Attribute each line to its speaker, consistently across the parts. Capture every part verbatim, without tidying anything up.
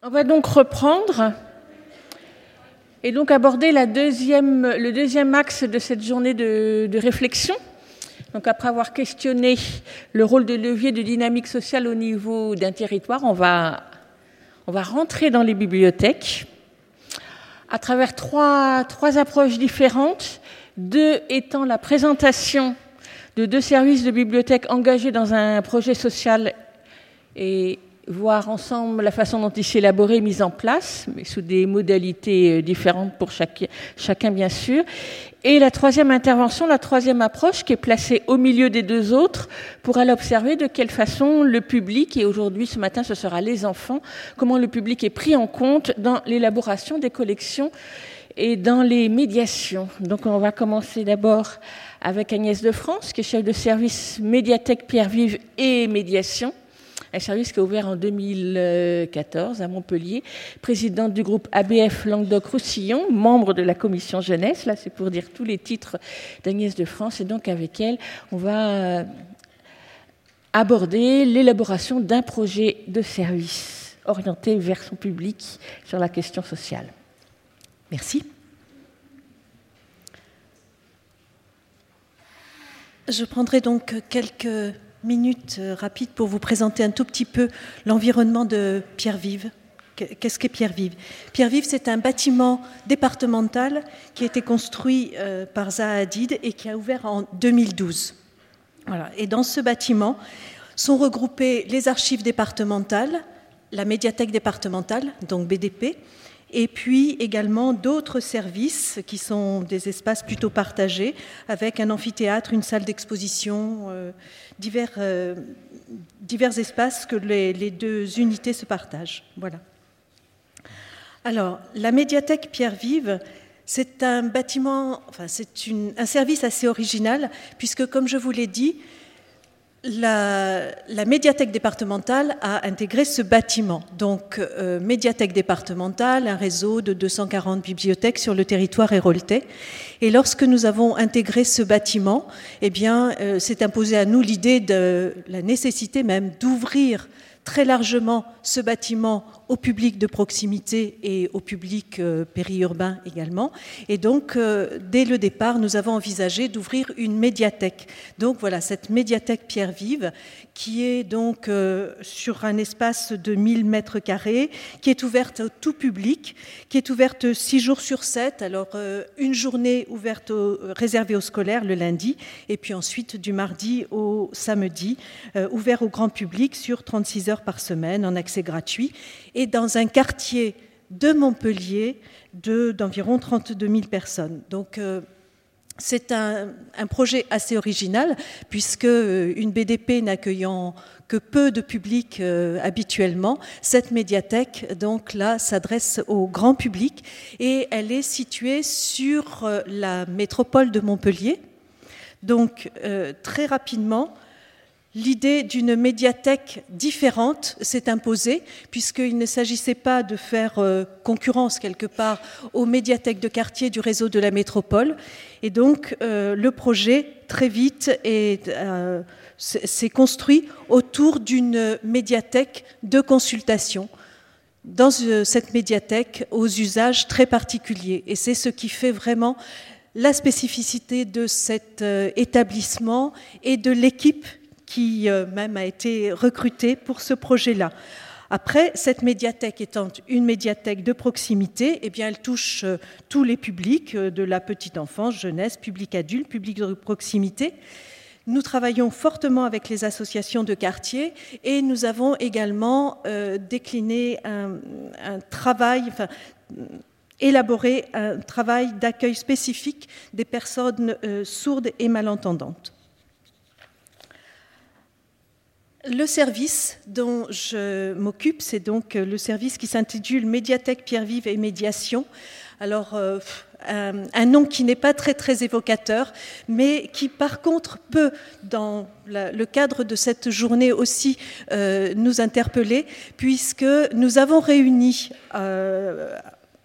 Speaker 1: On va donc reprendre et donc aborder la deuxième, le deuxième axe de cette journée de, de réflexion. Donc après avoir questionné le rôle de levier de dynamique sociale au niveau d'un territoire, on va, on va rentrer dans les bibliothèques à travers trois, trois approches différentes, deux étant la présentation de deux services de bibliothèque engagés dans un projet social et voir ensemble la façon dont ils s'élaboraient et mis en place, mais sous des modalités différentes pour chaque, chacun bien sûr. Et la troisième intervention, la troisième approche qui est placée au milieu des deux autres pour aller observer de quelle façon le public, et aujourd'hui ce matin ce sera les enfants, comment le public est pris en compte dans l'élaboration des collections et dans les médiations. Donc on va commencer d'abord avec Agnès de France, qui est chef de service médiathèque Pierre Vive et médiation. Un service qui est ouvert en deux mille quatorze à Montpellier, présidente du groupe A B F Languedoc-Roussillon, membre de la commission jeunesse. Là, c'est pour dire tous les titres d'Agnès de France. Et donc, avec elle, on va aborder l'élaboration d'un projet de service orienté vers son public sur la question sociale. Merci.
Speaker 2: Je prendrai donc quelques minutes rapides pour vous présenter un tout petit peu l'environnement de Pierre Vive. Qu'est-ce qu'est Pierre Vive ? Pierre Vive, c'est un bâtiment départemental qui a été construit par Zaha Hadid et qui a ouvert en deux mille douze. Voilà. Et dans ce bâtiment sont regroupées les archives départementales, la médiathèque départementale, donc B D P, et puis également d'autres services qui sont des espaces plutôt partagés, avec un amphithéâtre, une salle d'exposition, euh, divers, euh, divers espaces que les, les deux unités se partagent. Voilà. Alors, la médiathèque Pierre Vive, c'est un bâtiment, enfin, c'est une, un service assez original, puisque, comme je vous l'ai dit, La, la médiathèque départementale a intégré ce bâtiment. Donc, euh, médiathèque départementale, un réseau de deux cent quarante bibliothèques sur le territoire héroltais. Et lorsque nous avons intégré ce bâtiment, eh bien, euh, s'est imposée à nous l'idée de la nécessité même d'ouvrir très largement ce bâtiment au public de proximité et au public euh, périurbain également. Et donc, euh, dès le départ, nous avons envisagé d'ouvrir une médiathèque. Donc voilà, cette médiathèque Pierre Vive, qui est donc euh, sur un espace de mille mètres carrés, qui est ouverte au tout public, qui est ouverte six jours sur sept. Alors, euh, une journée ouverte au, réservée aux scolaires le lundi, et puis ensuite du mardi au samedi, euh, ouvert au grand public sur trente-six heures par semaine, en accès gratuit, et dans un quartier de Montpellier de, d'environ trente-deux mille personnes. Donc, euh, c'est un, un projet assez original, puisque une B D P n'accueillant que peu de public euh, habituellement, cette médiathèque, donc là, s'adresse au grand public, et elle est située sur euh, la métropole de Montpellier. Donc, euh, très rapidement, l'idée d'une médiathèque différente s'est imposée, puisqu'il ne s'agissait pas de faire euh, concurrence quelque part aux médiathèques de quartier du réseau de la métropole. Et donc, euh, le projet, très vite, est, euh, s'est construit autour d'une médiathèque de consultation, dans euh, cette médiathèque aux usages très particuliers. Et c'est ce qui fait vraiment la spécificité de cet euh, établissement et de l'équipe qui euh, même a été recrutée pour ce projet-là. Après, cette médiathèque étant une médiathèque de proximité, eh bien, elle touche euh, tous les publics, euh, de la petite enfance, jeunesse, public adulte, public de proximité. Nous travaillons fortement avec les associations de quartier et nous avons également euh, décliné un, un travail, enfin, élaboré un travail d'accueil spécifique des personnes euh, sourdes et malentendantes. Le service dont je m'occupe, c'est donc le service qui s'intitule Médiathèque Pierre Vive et Médiation. Alors, euh, un, un nom qui n'est pas très, très évocateur, mais qui, par contre, peut, dans la, le cadre de cette journée aussi, euh, nous interpeller, puisque nous avons réuni, euh,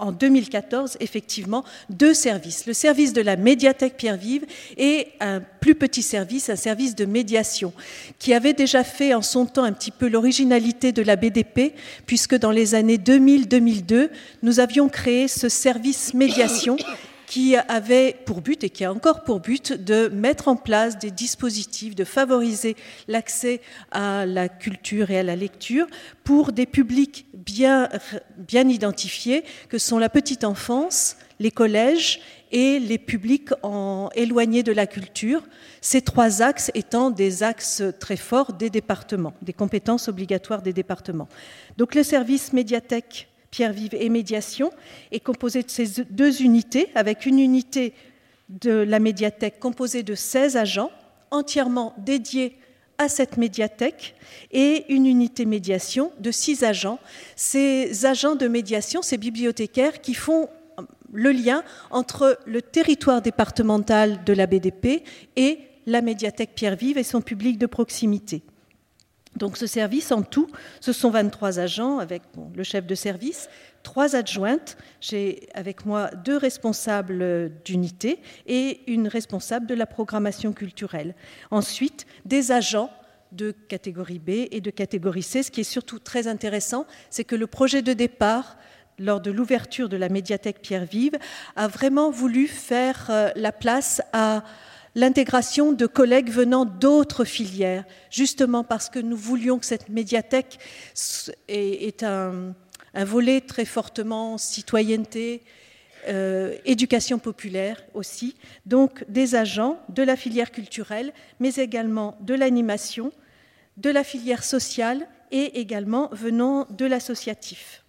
Speaker 2: en deux mille quatorze, effectivement, deux services. Le service de la médiathèque Pierre-Vive et un plus petit service, un service de médiation, qui avait déjà fait en son temps un petit peu l'originalité de la B D P, puisque dans les années deux mille à deux mille deux, nous avions créé ce service médiation qui avait pour but, et qui a encore pour but, de mettre en place des dispositifs, de favoriser l'accès à la culture et à la lecture pour des publics bien, bien identifiés, que sont la petite enfance, les collèges et les publics en, éloignés de la culture, ces trois axes étant des axes très forts des départements, des compétences obligatoires des départements. Donc le service médiathèque Pierre-Vive et médiation est composé de ces deux unités, avec une unité de la médiathèque composée de seize agents entièrement dédiés à cette médiathèque et une unité médiation de six agents. Ces agents de médiation, ces bibliothécaires qui font le lien entre le territoire départemental de la B D P et la médiathèque Pierre-Vive et son public de proximité. Donc ce service, en tout, ce sont vingt-trois agents avec bon, le chef de service, trois adjointes, j'ai avec moi deux responsables d'unité et une responsable de la programmation culturelle. Ensuite, des agents de catégorie B et de catégorie C. Ce qui est surtout très intéressant, c'est que le projet de départ, lors de l'ouverture de la médiathèque Pierre-Vive, a vraiment voulu faire la place à l'intégration de collègues venant d'autres filières, justement parce que nous voulions que cette médiathèque ait un, un volet très fortement citoyenneté, euh, éducation populaire aussi, donc des agents de la filière culturelle, mais également de l'animation, de la filière sociale et également venant de l'associatif.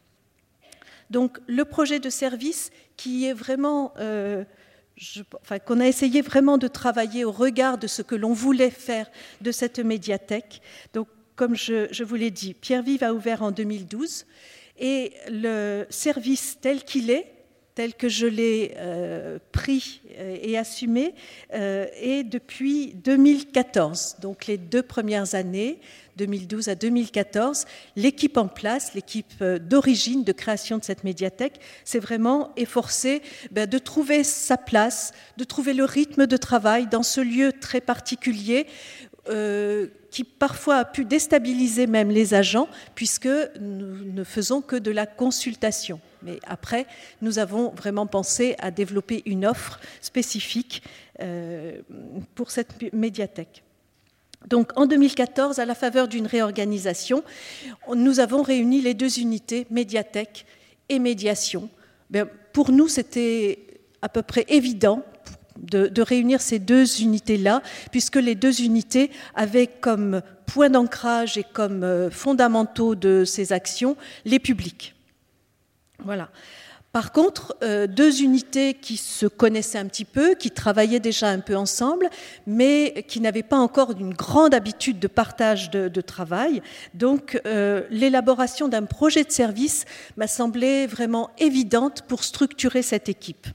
Speaker 2: Donc le projet de service qui est vraiment... Euh, Je, enfin, qu'on a essayé vraiment de travailler au regard de ce que l'on voulait faire de cette médiathèque. Donc, comme je, je vous l'ai dit, Pierre-Vive a ouvert en deux mille douze et le service tel qu'il est, tel que je l'ai euh, pris et assumé, euh, est depuis deux mille quatorze, donc les deux premières années, deux mille douze à deux mille quatorze, l'équipe en place, l'équipe d'origine de création de cette médiathèque, s'est vraiment efforcée ben, de trouver sa place, de trouver le rythme de travail dans ce lieu très particulier euh, qui parfois a pu déstabiliser même les agents puisque nous ne faisons que de la consultation. Mais après, nous avons vraiment pensé à développer une offre spécifique euh, pour cette médiathèque. Donc, en deux mille quatorze, à la faveur d'une réorganisation, nous avons réuni les deux unités, médiathèque et médiation. Bien, pour nous, c'était à peu près évident de, de réunir ces deux unités-là, puisque les deux unités avaient comme point d'ancrage et comme fondamentaux de ces actions les publics. Voilà. Par contre, euh, deux unités qui se connaissaient un petit peu, qui travaillaient déjà un peu ensemble, mais qui n'avaient pas encore une grande habitude de partage de, de travail. Donc, euh, l'élaboration d'un projet de service m'a semblé vraiment évidente pour structurer cette équipe.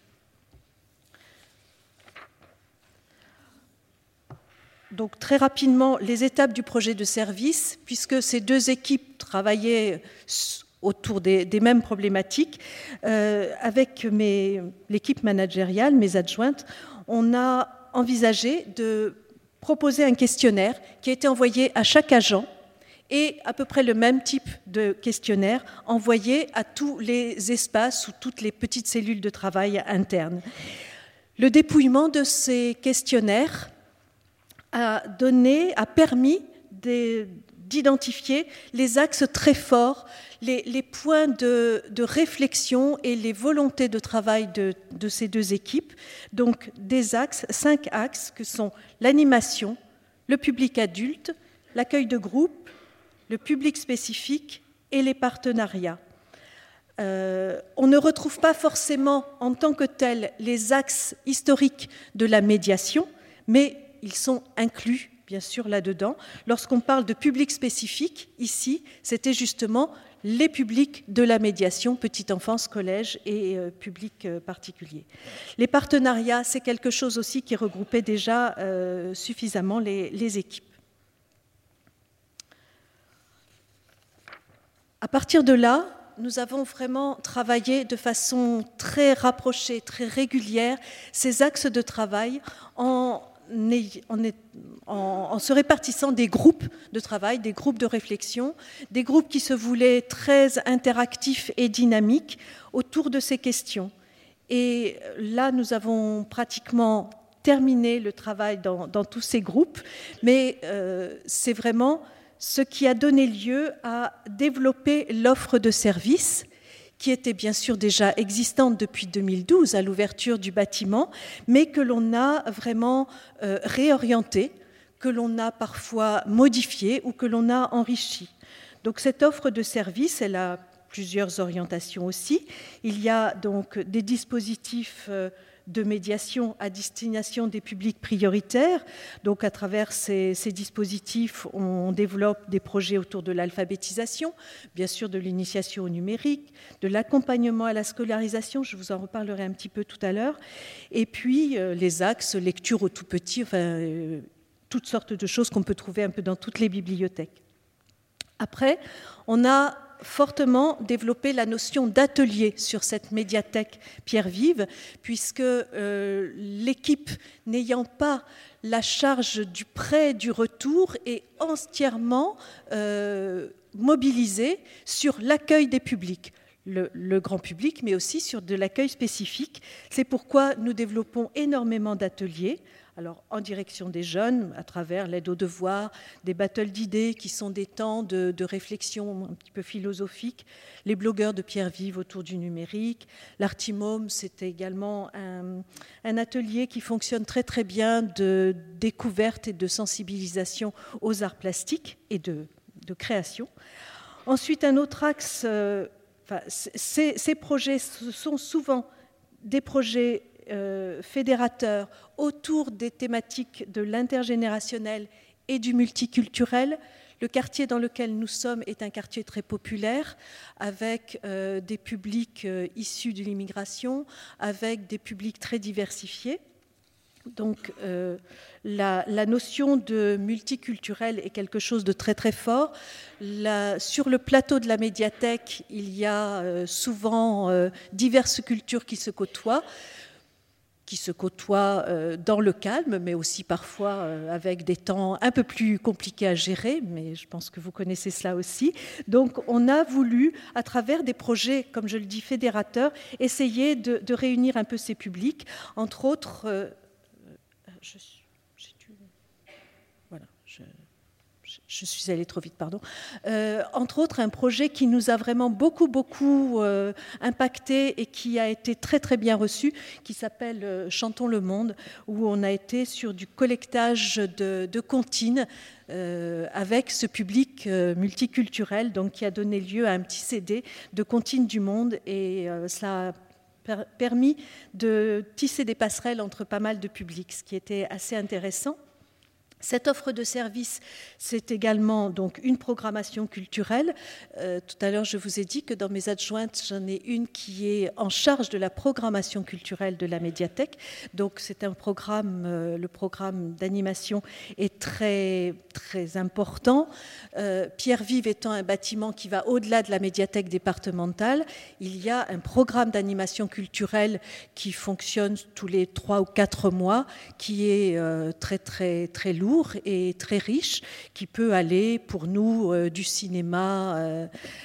Speaker 2: Donc, très rapidement, les étapes du projet de service, puisque ces deux équipes travaillaient autour des, des mêmes problématiques. Euh, avec mes, l'équipe managériale, mes adjointes, on a envisagé de proposer un questionnaire qui a été envoyé à chaque agent et à peu près le même type de questionnaire envoyé à tous les espaces ou toutes les petites cellules de travail internes. Le dépouillement de ces questionnaires a donné, a permis des, d'identifier les axes très forts, les, les points de, de réflexion et les volontés de travail de, de ces deux équipes. Donc des axes, cinq axes que sont l'animation, le public adulte, l'accueil de groupe, le public spécifique et les partenariats. Euh, on ne retrouve pas forcément en tant que tels les axes historiques de la médiation, mais ils sont inclus bien sûr là-dedans. Lorsqu'on parle de public spécifique, ici, c'était justement les publics de la médiation, petite enfance, collège et euh, public euh, particulier. Les partenariats, c'est quelque chose aussi qui regroupait déjà euh, suffisamment les, les équipes. À partir de là, nous avons vraiment travaillé de façon très rapprochée, très régulière, ces axes de travail en, en, en, en se répartissant des groupes de travail, des groupes de réflexion, des groupes qui se voulaient très interactifs et dynamiques autour de ces questions. Et là, nous avons pratiquement terminé le travail dans, dans tous ces groupes, mais euh, c'est vraiment ce qui a donné lieu à développer l'offre de services qui était bien sûr déjà existante depuis deux mille douze à l'ouverture du bâtiment, mais que l'on a vraiment euh, réorientée, que l'on a parfois modifiée ou que l'on a enrichie. Donc cette offre de services, elle a plusieurs orientations aussi. Il y a donc des dispositifs de médiation à destination des publics prioritaires. Donc à travers ces, ces dispositifs, on développe des projets autour de l'alphabétisation, bien sûr de l'initiation au numérique, de l'accompagnement à la scolarisation, je vous en reparlerai un petit peu tout à l'heure, et puis euh, les axes lecture au tout petit, enfin euh, toutes sortes de choses qu'on peut trouver un peu dans toutes les bibliothèques. Après, on a fortement développé la notion d'atelier sur cette médiathèque Pierre Vive, puisque euh, l'équipe n'ayant pas la charge du prêt du retour est entièrement euh, mobilisée sur l'accueil des publics. Le, le grand public, mais aussi sur de l'accueil spécifique. C'est pourquoi nous développons énormément d'ateliers, alors en direction des jeunes, à travers l'aide aux devoirs, des battles d'idées qui sont des temps de, de réflexion un petit peu philosophique, les blogueurs de Pierre Vive autour du numérique, l'Artimome, c'était également un, un atelier qui fonctionne très très bien de découverte et de sensibilisation aux arts plastiques et de, de création. Ensuite, un autre axe... Euh, Enfin, ces, ces projets sont souvent des projets euh, fédérateurs autour des thématiques de l'intergénérationnel et du multiculturel. Le quartier dans lequel nous sommes est un quartier très populaire, avec euh, des publics euh, issus de l'immigration, avec des publics très diversifiés. Donc euh, la, la notion de multiculturel est quelque chose de très très fort. La, sur le plateau de la médiathèque, il y a euh, souvent euh, diverses cultures qui se côtoient, qui se côtoient euh, dans le calme, mais aussi parfois euh, avec des temps un peu plus compliqués à gérer, mais je pense que vous connaissez cela aussi. Donc on a voulu, à travers des projets, comme je le dis, fédérateurs, essayer de, de réunir un peu ces publics, entre autres... Euh, Je, dû, voilà, je, je suis allée trop vite, pardon. Euh, entre autres, un projet qui nous a vraiment beaucoup, beaucoup euh, impacté et qui a été très, très bien reçu, qui s'appelle euh, Chantons le Monde, où on a été sur du collectage de, de comptines euh, avec ce public euh, multiculturel, donc qui a donné lieu à un petit C D de comptines du monde, et euh, ça a permis de tisser des passerelles entre pas mal de publics, ce qui était assez intéressant. Cette offre de service, c'est également donc une programmation culturelle. Euh, tout à l'heure, je vous ai dit que dans mes adjointes, j'en ai une qui est en charge de la programmation culturelle de la médiathèque. Donc, c'est un programme, euh, le programme d'animation est très, très important. Euh, Pierre Vive étant un bâtiment qui va au-delà de la médiathèque départementale, il y a un programme d'animation culturelle qui fonctionne tous les trois ou quatre mois, qui est euh, très, très, très lourd et très riche, qui peut aller pour nous euh, du cinéma euh,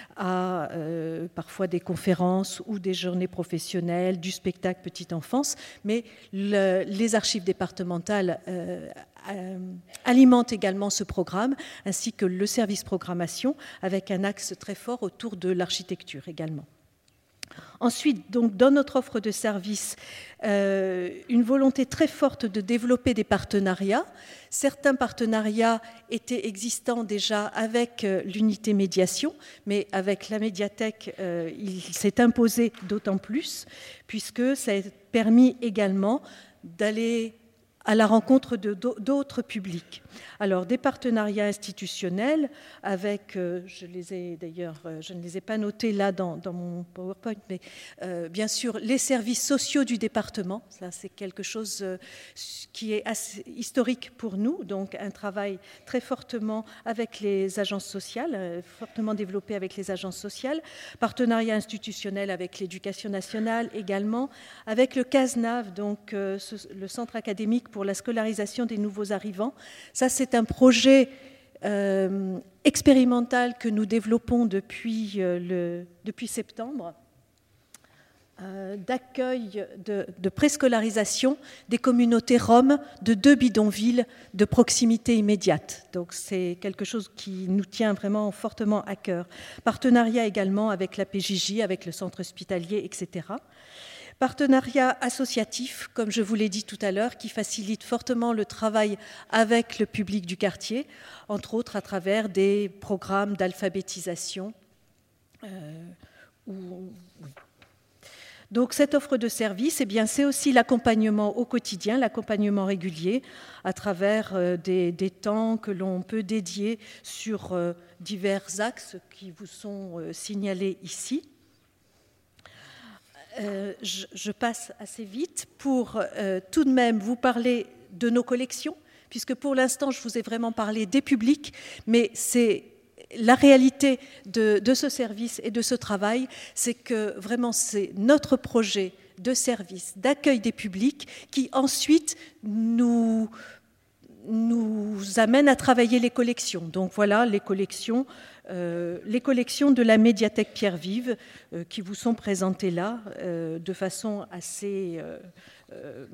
Speaker 2: à euh, parfois des conférences ou des journées professionnelles, du spectacle petite enfance, mais le, les archives départementales euh, euh, alimentent également ce programme, ainsi que le service programmation, avec un axe très fort autour de l'architecture également. Ensuite, donc, dans notre offre de services, euh, une volonté très forte de développer des partenariats. Certains partenariats étaient existants déjà avec euh, l'unité médiation, mais avec la médiathèque, euh, il s'est imposé d'autant plus, puisque ça a permis également d'aller à la rencontre de d'autres publics. Alors, des partenariats institutionnels avec, euh, je les ai d'ailleurs, euh, je ne les ai pas notés là dans, dans mon PowerPoint, mais euh, bien sûr, les services sociaux du département, ça c'est quelque chose euh, qui est assez historique pour nous, donc un travail très fortement avec les agences sociales, euh, fortement développé avec les agences sociales, partenariat institutionnel avec l'éducation nationale également, avec le CASNAV, donc euh, ce, le centre académique pour la scolarisation des nouveaux arrivants. Ça, c'est un projet euh, expérimental que nous développons depuis, euh, le, depuis septembre, euh, d'accueil de, de préscolarisation des communautés roms de deux bidonvilles de proximité immédiate. Donc, c'est quelque chose qui nous tient vraiment fortement à cœur. Partenariat également avec la P J J, avec le centre hospitalier, et cetera. Partenariat associatif, comme je vous l'ai dit tout à l'heure, qui facilite fortement le travail avec le public du quartier, entre autres à travers des programmes d'alphabétisation. Euh, où... Donc cette offre de service, eh bien, c'est aussi l'accompagnement au quotidien, l'accompagnement régulier, à travers euh, des, des temps que l'on peut dédier sur euh, divers axes qui vous sont euh, signalés ici. Euh, je, je passe assez vite pour euh, tout de même vous parler de nos collections, puisque pour l'instant, je vous ai vraiment parlé des publics, mais c'est la réalité de, de ce service et de ce travail, c'est que vraiment c'est notre projet de service, d'accueil des publics, qui ensuite nous, nous amène à travailler les collections. Donc voilà, les collections... Euh, les collections de la médiathèque Pierre-Vive euh, qui vous sont présentées là euh, de façon assez, euh, euh,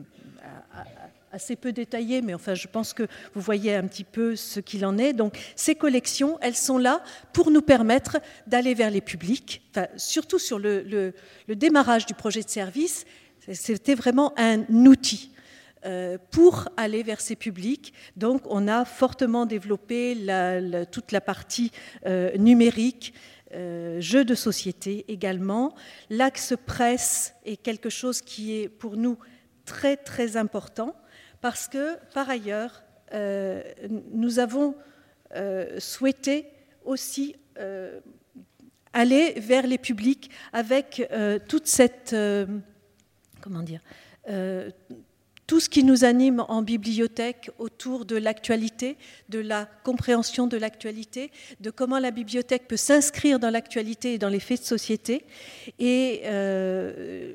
Speaker 2: assez peu détaillée, mais enfin je pense que vous voyez un petit peu ce qu'il en est. Donc ces collections, elles sont là pour nous permettre d'aller vers les publics, enfin, surtout sur le, le, le démarrage du projet de service, c'était vraiment un outil. Euh, pour aller vers ces publics. Donc, on a fortement développé la, la, toute la partie euh, numérique, euh, jeux de société également. L'axe presse est quelque chose qui est pour nous très, très important parce que, par ailleurs, euh, nous avons euh, souhaité aussi euh, aller vers les publics avec euh, toute cette... Euh, comment dire euh, tout ce qui nous anime en bibliothèque autour de l'actualité, de la compréhension de l'actualité, de comment la bibliothèque peut s'inscrire dans l'actualité et dans les faits de société. Et euh,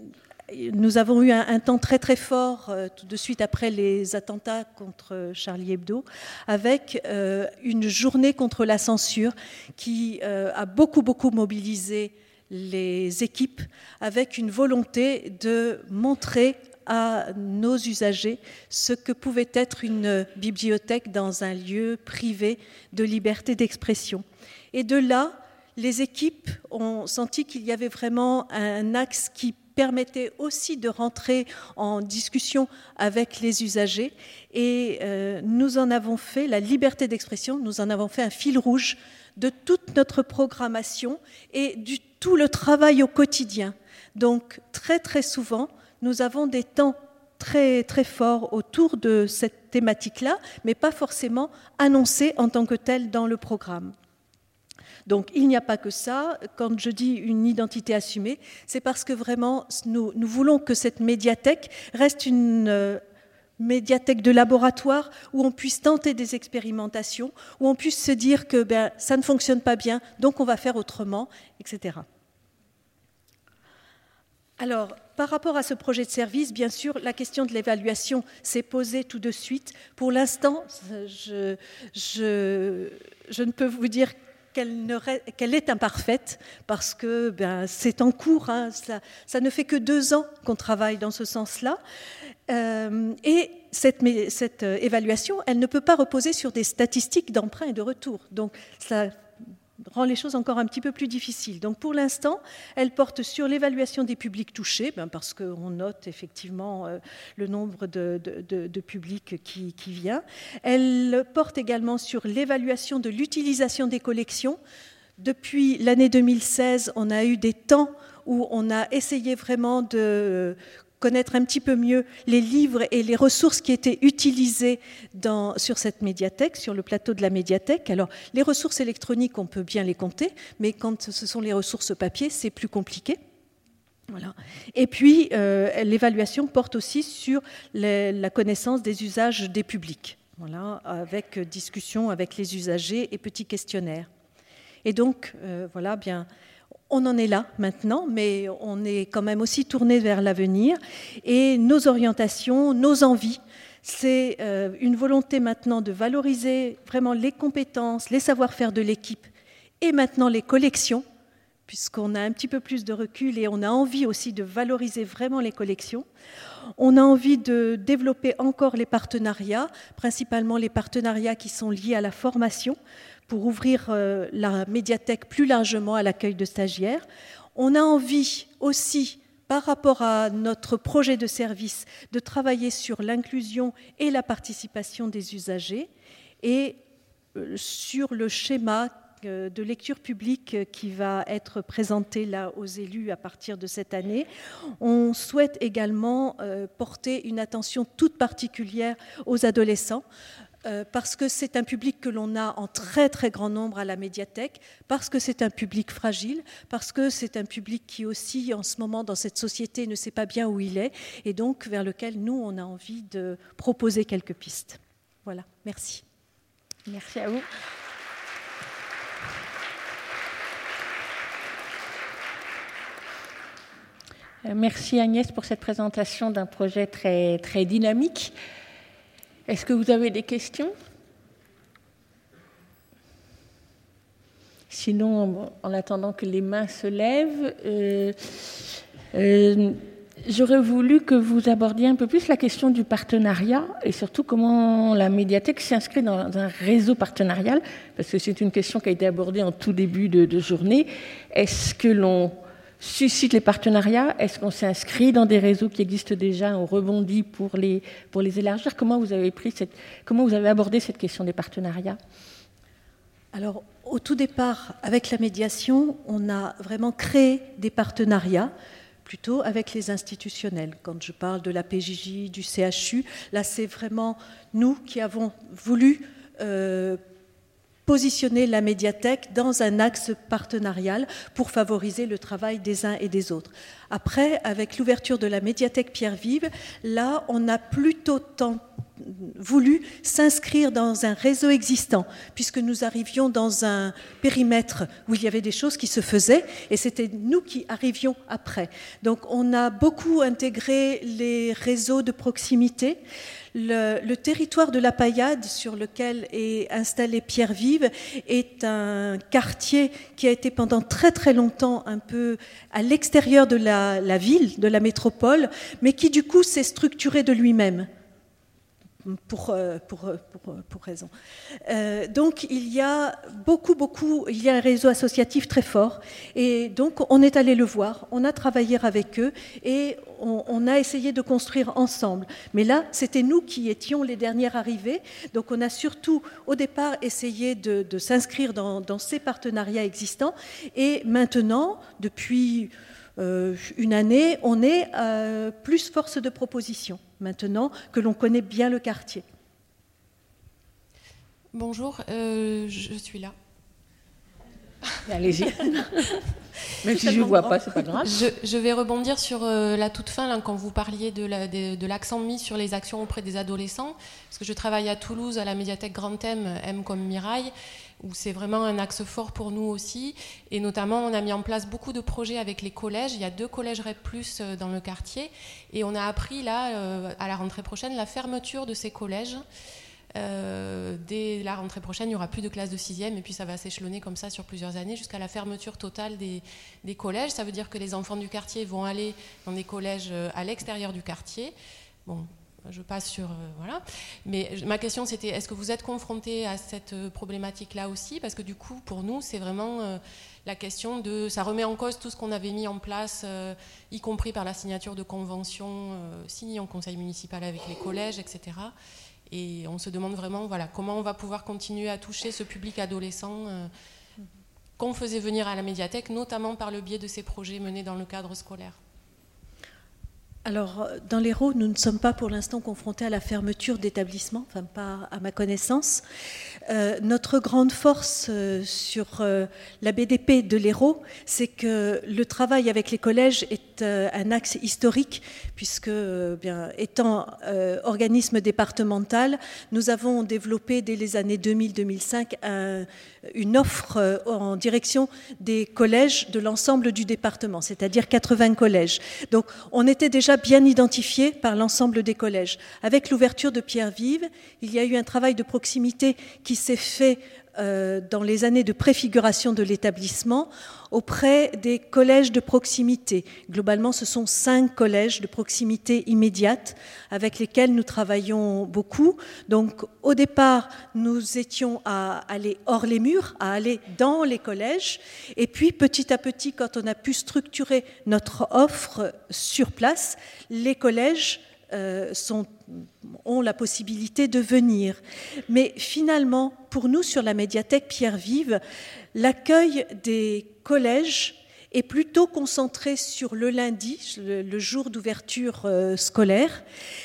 Speaker 2: nous avons eu un, un temps très très fort euh, tout de suite après les attentats contre Charlie Hebdo, avec euh, une journée contre la censure qui euh, a beaucoup beaucoup mobilisé les équipes, avec une volonté de montrer à nos usagers ce que pouvait être une bibliothèque dans un lieu privé de liberté d'expression. Et de là, les équipes ont senti qu'il y avait vraiment un axe qui permettait aussi de rentrer en discussion avec les usagers. Et euh, nous en avons fait, la liberté d'expression, nous en avons fait un fil rouge de toute notre programmation et du tout le travail au quotidien. Donc, très très souvent, nous avons des temps très, très forts autour de cette thématique-là, mais pas forcément annoncés en tant que tels dans le programme. Donc, il n'y a pas que ça. Quand je dis une identité assumée, c'est parce que vraiment, nous, nous voulons que cette médiathèque reste une euh, médiathèque de laboratoire où on puisse tenter des expérimentations, où on puisse se dire que ben, ça ne fonctionne pas bien, donc on va faire autrement, et cetera. Alors, par rapport à ce projet de service, bien sûr, la question de l'évaluation s'est posée tout de suite. Pour l'instant, je, je, je ne peux vous dire qu'elle, ne, qu'elle est imparfaite parce que ben, c'est en cours. Hein, ça, ça ne fait que deux ans qu'on travaille dans ce sens-là. Euh, et cette, cette évaluation, elle ne peut pas reposer sur des statistiques d'emprunt et de retour. Donc, ça rend les choses encore un petit peu plus difficiles. Donc pour l'instant, elle porte sur l'évaluation des publics touchés, ben parce qu'on note effectivement euh, le nombre de, de, de, de publics qui, qui vient. Elle porte également sur l'évaluation de l'utilisation des collections. Depuis l'année deux mille seize, on a eu des temps où on a essayé vraiment de connaître un petit peu mieux les livres et les ressources qui étaient utilisées dans, sur cette médiathèque, sur le plateau de la médiathèque. Alors, les ressources électroniques, on peut bien les compter, mais quand ce sont les ressources papier, c'est plus compliqué. Voilà. Et puis, euh, l'évaluation porte aussi sur les, la connaissance des usages des publics, voilà, avec discussion avec les usagers et petits questionnaires. Et donc, euh, voilà, bien, on en est là maintenant, mais on est quand même aussi tourné vers l'avenir. Et nos orientations, nos envies, c'est euh, une volonté maintenant de valoriser vraiment les compétences, les savoir-faire de l'équipe et maintenant les collections, puisqu'on a un petit peu plus de recul et on a envie aussi de valoriser vraiment les collections. On a envie de développer encore les partenariats, principalement les partenariats qui sont liés à la formation, pour ouvrir euh, la médiathèque plus largement à l'accueil de stagiaires. On a envie aussi, par rapport à notre projet de service, de travailler sur l'inclusion et la participation des usagers et euh, sur le schéma de lecture publique qui va être présenté là aux élus à partir de cette année. On souhaite également euh, porter une attention toute particulière aux adolescents, euh, parce que c'est un public que l'on a en très très grand nombre à la médiathèque, parce que c'est un public fragile, parce que c'est un public qui aussi en ce moment dans cette société ne sait pas bien où il est, et donc vers lequel nous on a envie de proposer quelques pistes. Voilà, merci.
Speaker 1: Merci à vous. Merci Agnès pour cette présentation d'un projet très, très dynamique. Est-ce que vous avez des questions ? Sinon, en attendant que les mains se lèvent, euh, euh, j'aurais voulu que vous abordiez un peu plus la question du partenariat et surtout comment la médiathèque s'inscrit dans un réseau partenarial, parce que c'est une question qui a été abordée en tout début de, de journée. Est-ce que l'on suscite les partenariats? Est-ce qu'on s'inscrit dans des réseaux qui existent déjà? On rebondit pour les, pour les élargir? Comment vous avez pris cette, comment vous avez abordé cette question des partenariats?
Speaker 2: Alors, au tout départ, avec la médiation, on a vraiment créé des partenariats, plutôt avec les institutionnels. Quand je parle de la P J J, du C H U, là, c'est vraiment nous qui avons voulu euh, positionner la médiathèque dans un axe partenarial pour favoriser le travail des uns et des autres. Après, avec l'ouverture de la médiathèque Pierre-Vive, là, on a plutôt tant voulu s'inscrire dans un réseau existant, puisque nous arrivions dans un périmètre où il y avait des choses qui se faisaient, et c'était nous qui arrivions après. Donc on a beaucoup intégré les réseaux de proximité. Le, le territoire de la Paillade, sur lequel est installé Pierre-Vive, est un quartier qui a été pendant très très longtemps un peu à l'extérieur de la, la ville, de la métropole, mais qui du coup s'est structuré de lui-même. Pour, pour, pour, pour raison. Euh, donc il y a beaucoup, beaucoup, il y a un réseau associatif très fort, et donc on est allé le voir, on a travaillé avec eux, et on, on a essayé de construire ensemble. Mais là, c'était nous qui étions les dernières arrivées, donc on a surtout, au départ, essayé de, de s'inscrire dans, dans ces partenariats existants, et maintenant, depuis euh, une année, on est euh, plus force de proposition. Maintenant que l'on connaît bien le quartier.
Speaker 3: Bonjour, euh, je suis là.
Speaker 1: Allez-y. Même si je ne vois pas, c'est pas grave.
Speaker 3: Je, je vais rebondir sur euh, la toute fin, là, quand vous parliez de, la, de, de l'accent mis sur les actions auprès des adolescents, parce que je travaille à Toulouse, à la médiathèque Grand M, M comme Mirail, où c'est vraiment un axe fort pour nous aussi. Et notamment, on a mis en place beaucoup de projets avec les collèges. Il y a deux collèges R E P plus dans le quartier. Et on a appris, là, euh, à la rentrée prochaine, la fermeture de ces collèges. Euh, dès la rentrée prochaine, il n'y aura plus de classe de sixième, et puis ça va s'échelonner comme ça sur plusieurs années jusqu'à la fermeture totale des, des collèges. Ça veut dire que les enfants du quartier vont aller dans des collèges à l'extérieur du quartier. Bon, je passe sur... Euh, voilà. Mais ma question, c'était, est-ce que vous êtes confrontés à cette problématique-là aussi? Parce que du coup, pour nous, c'est vraiment euh, la question de... Ça remet en cause tout ce qu'on avait mis en place, euh, y compris par la signature de conventions euh, signées en conseil municipal avec les collèges, et cetera. Et on se demande vraiment, voilà, comment on va pouvoir continuer à toucher ce public adolescent euh, qu'on faisait venir à la médiathèque, notamment par le biais de ces projets menés dans le cadre scolaire.
Speaker 2: Alors, dans l'Hérault, nous ne sommes pas pour l'instant confrontés à la fermeture d'établissements, enfin pas à ma connaissance. Euh, notre grande force euh, sur euh, la B D P de l'Hérault, c'est que le travail avec les collèges est euh, un axe historique, puisque, euh, bien, étant euh, organisme départemental, nous avons développé dès les années deux mille à deux mille cinq un, une offre euh, en direction des collèges de l'ensemble du département, c'est-à-dire quatre-vingts collèges. Donc, on était déjà bien identifié par l'ensemble des collèges. Avec l'ouverture de Pierre-Vive, il y a eu un travail de proximité qui s'est fait euh, dans les années de préfiguration de l'établissement auprès des collèges de proximité. Globalement, ce sont cinq collèges de proximité immédiate avec lesquels nous travaillons beaucoup. Donc, au départ, nous étions à aller hors les murs, à aller dans les collèges. Et puis, petit à petit, quand on a pu structurer notre offre sur place, les collèges euh, sont, ont la possibilité de venir. Mais finalement, pour nous, sur la médiathèque Pierre-Vive, l'accueil des collèges est plutôt concentré sur le lundi, le, le jour d'ouverture euh, scolaire,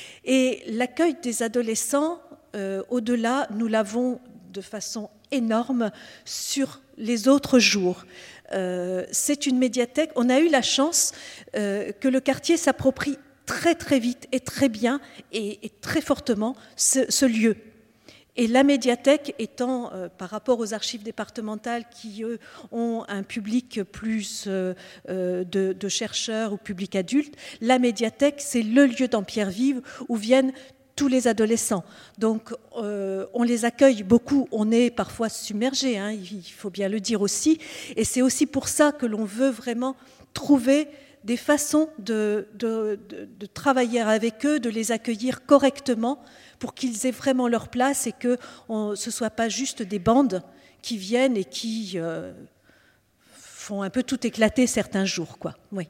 Speaker 2: et l'accueil des adolescents, euh, au-delà, nous l'avons de façon énorme sur les autres jours. Euh, c'est une médiathèque, on a eu la chance euh, que le quartier s'approprie très très vite et très bien et, et très fortement ce, ce lieu. Et la médiathèque étant, euh, par rapport aux archives départementales qui, eux, ont un public plus euh, euh, de, de chercheurs ou public adulte, la médiathèque, c'est le lieu dans Pierre-Vive où viennent tous les adolescents. Donc, euh, on les accueille beaucoup, on est parfois submergé, hein, il faut bien le dire aussi, et c'est aussi pour ça que l'on veut vraiment trouver des façons de, de, de, de travailler avec eux, de les accueillir correctement pour qu'ils aient vraiment leur place et que on, ce ne soit pas juste des bandes qui viennent et qui euh, font un peu tout éclater certains jours, quoi. Oui.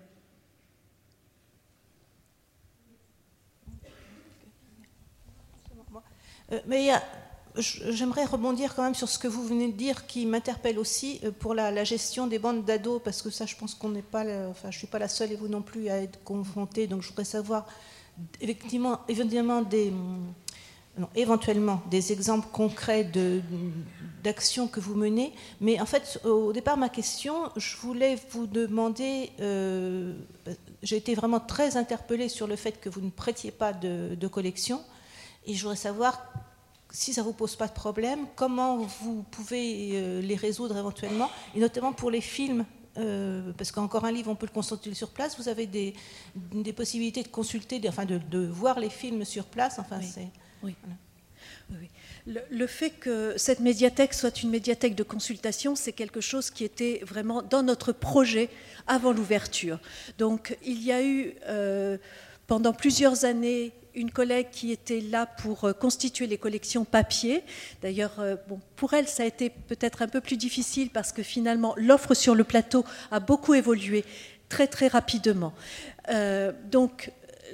Speaker 4: Euh, mais il y a, j'aimerais rebondir quand même sur ce que vous venez de dire qui m'interpelle aussi pour la, la gestion des bandes d'ados, parce que ça, je pense qu'on n'est pas, enfin, je ne suis pas la seule et vous non plus à être confrontés. Donc, je voudrais savoir effectivement, évidemment des, non, éventuellement des exemples concrets de, d'actions que vous menez. Mais en fait, au départ, ma question, je voulais vous demander, euh, j'ai été vraiment très interpellée sur le fait que vous ne prêtiez pas de, de collection, et je voudrais savoir, si ça ne vous pose pas de problème, comment vous pouvez euh, les résoudre éventuellement, et notamment pour les films, euh, parce qu'encore un livre, on peut le consulter sur place, vous avez des, des possibilités de consulter, enfin de, de voir les films sur place, enfin
Speaker 2: oui.
Speaker 4: c'est...
Speaker 2: Oui.
Speaker 4: Voilà.
Speaker 2: Oui. Le, le fait que cette médiathèque soit une médiathèque de consultation, c'est quelque chose qui était vraiment dans notre projet avant l'ouverture. Donc il y a eu euh, pendant plusieurs années une collègue qui était là pour constituer les collections papier. D'ailleurs, euh, bon, pour elle, ça a été peut-être un peu plus difficile parce que finalement, l'offre sur le plateau a beaucoup évolué très très rapidement. Euh, donc,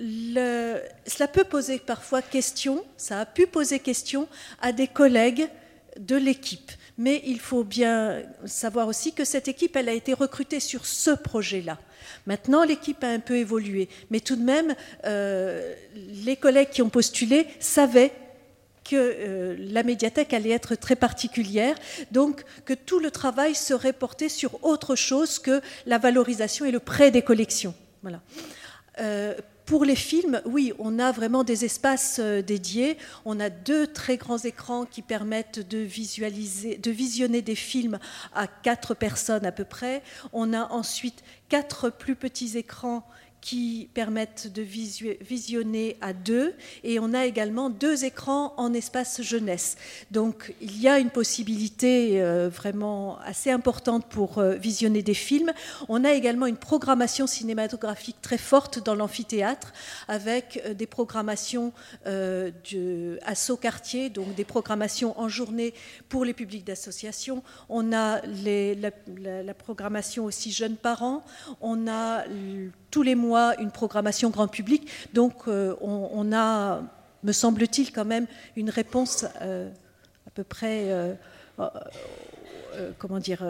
Speaker 2: le, cela peut poser parfois question, ça a pu poser question à des collègues de l'équipe. Mais il faut bien savoir aussi que cette équipe, elle a été recrutée sur ce projet-là. Maintenant, l'équipe a un peu évolué, mais tout de même, euh, les collègues qui ont postulé savaient que euh, la médiathèque allait être très particulière, donc que tout le travail serait porté sur autre chose que la valorisation et le prêt des collections. Voilà. Euh, Pour les films, oui, on a vraiment des espaces dédiés. On a deux très grands écrans qui permettent de visualiser, de visionner des films à quatre personnes à peu près. On a ensuite quatre plus petits écrans qui permettent de visionner à deux, et on a également deux écrans en espace jeunesse. Donc il y a une possibilité euh, vraiment assez importante pour euh, visionner des films. On a également une programmation cinématographique très forte dans l'amphithéâtre, avec euh, des programmations euh, de Asso Quartier, donc des programmations en journée pour les publics d'association. On a les, la, la, la programmation aussi jeunes parents. On a tous les mois une programmation grand public, donc euh, on, on a, me semble-t-il, quand même une réponse euh, à peu près, euh, euh, euh, comment dire, euh,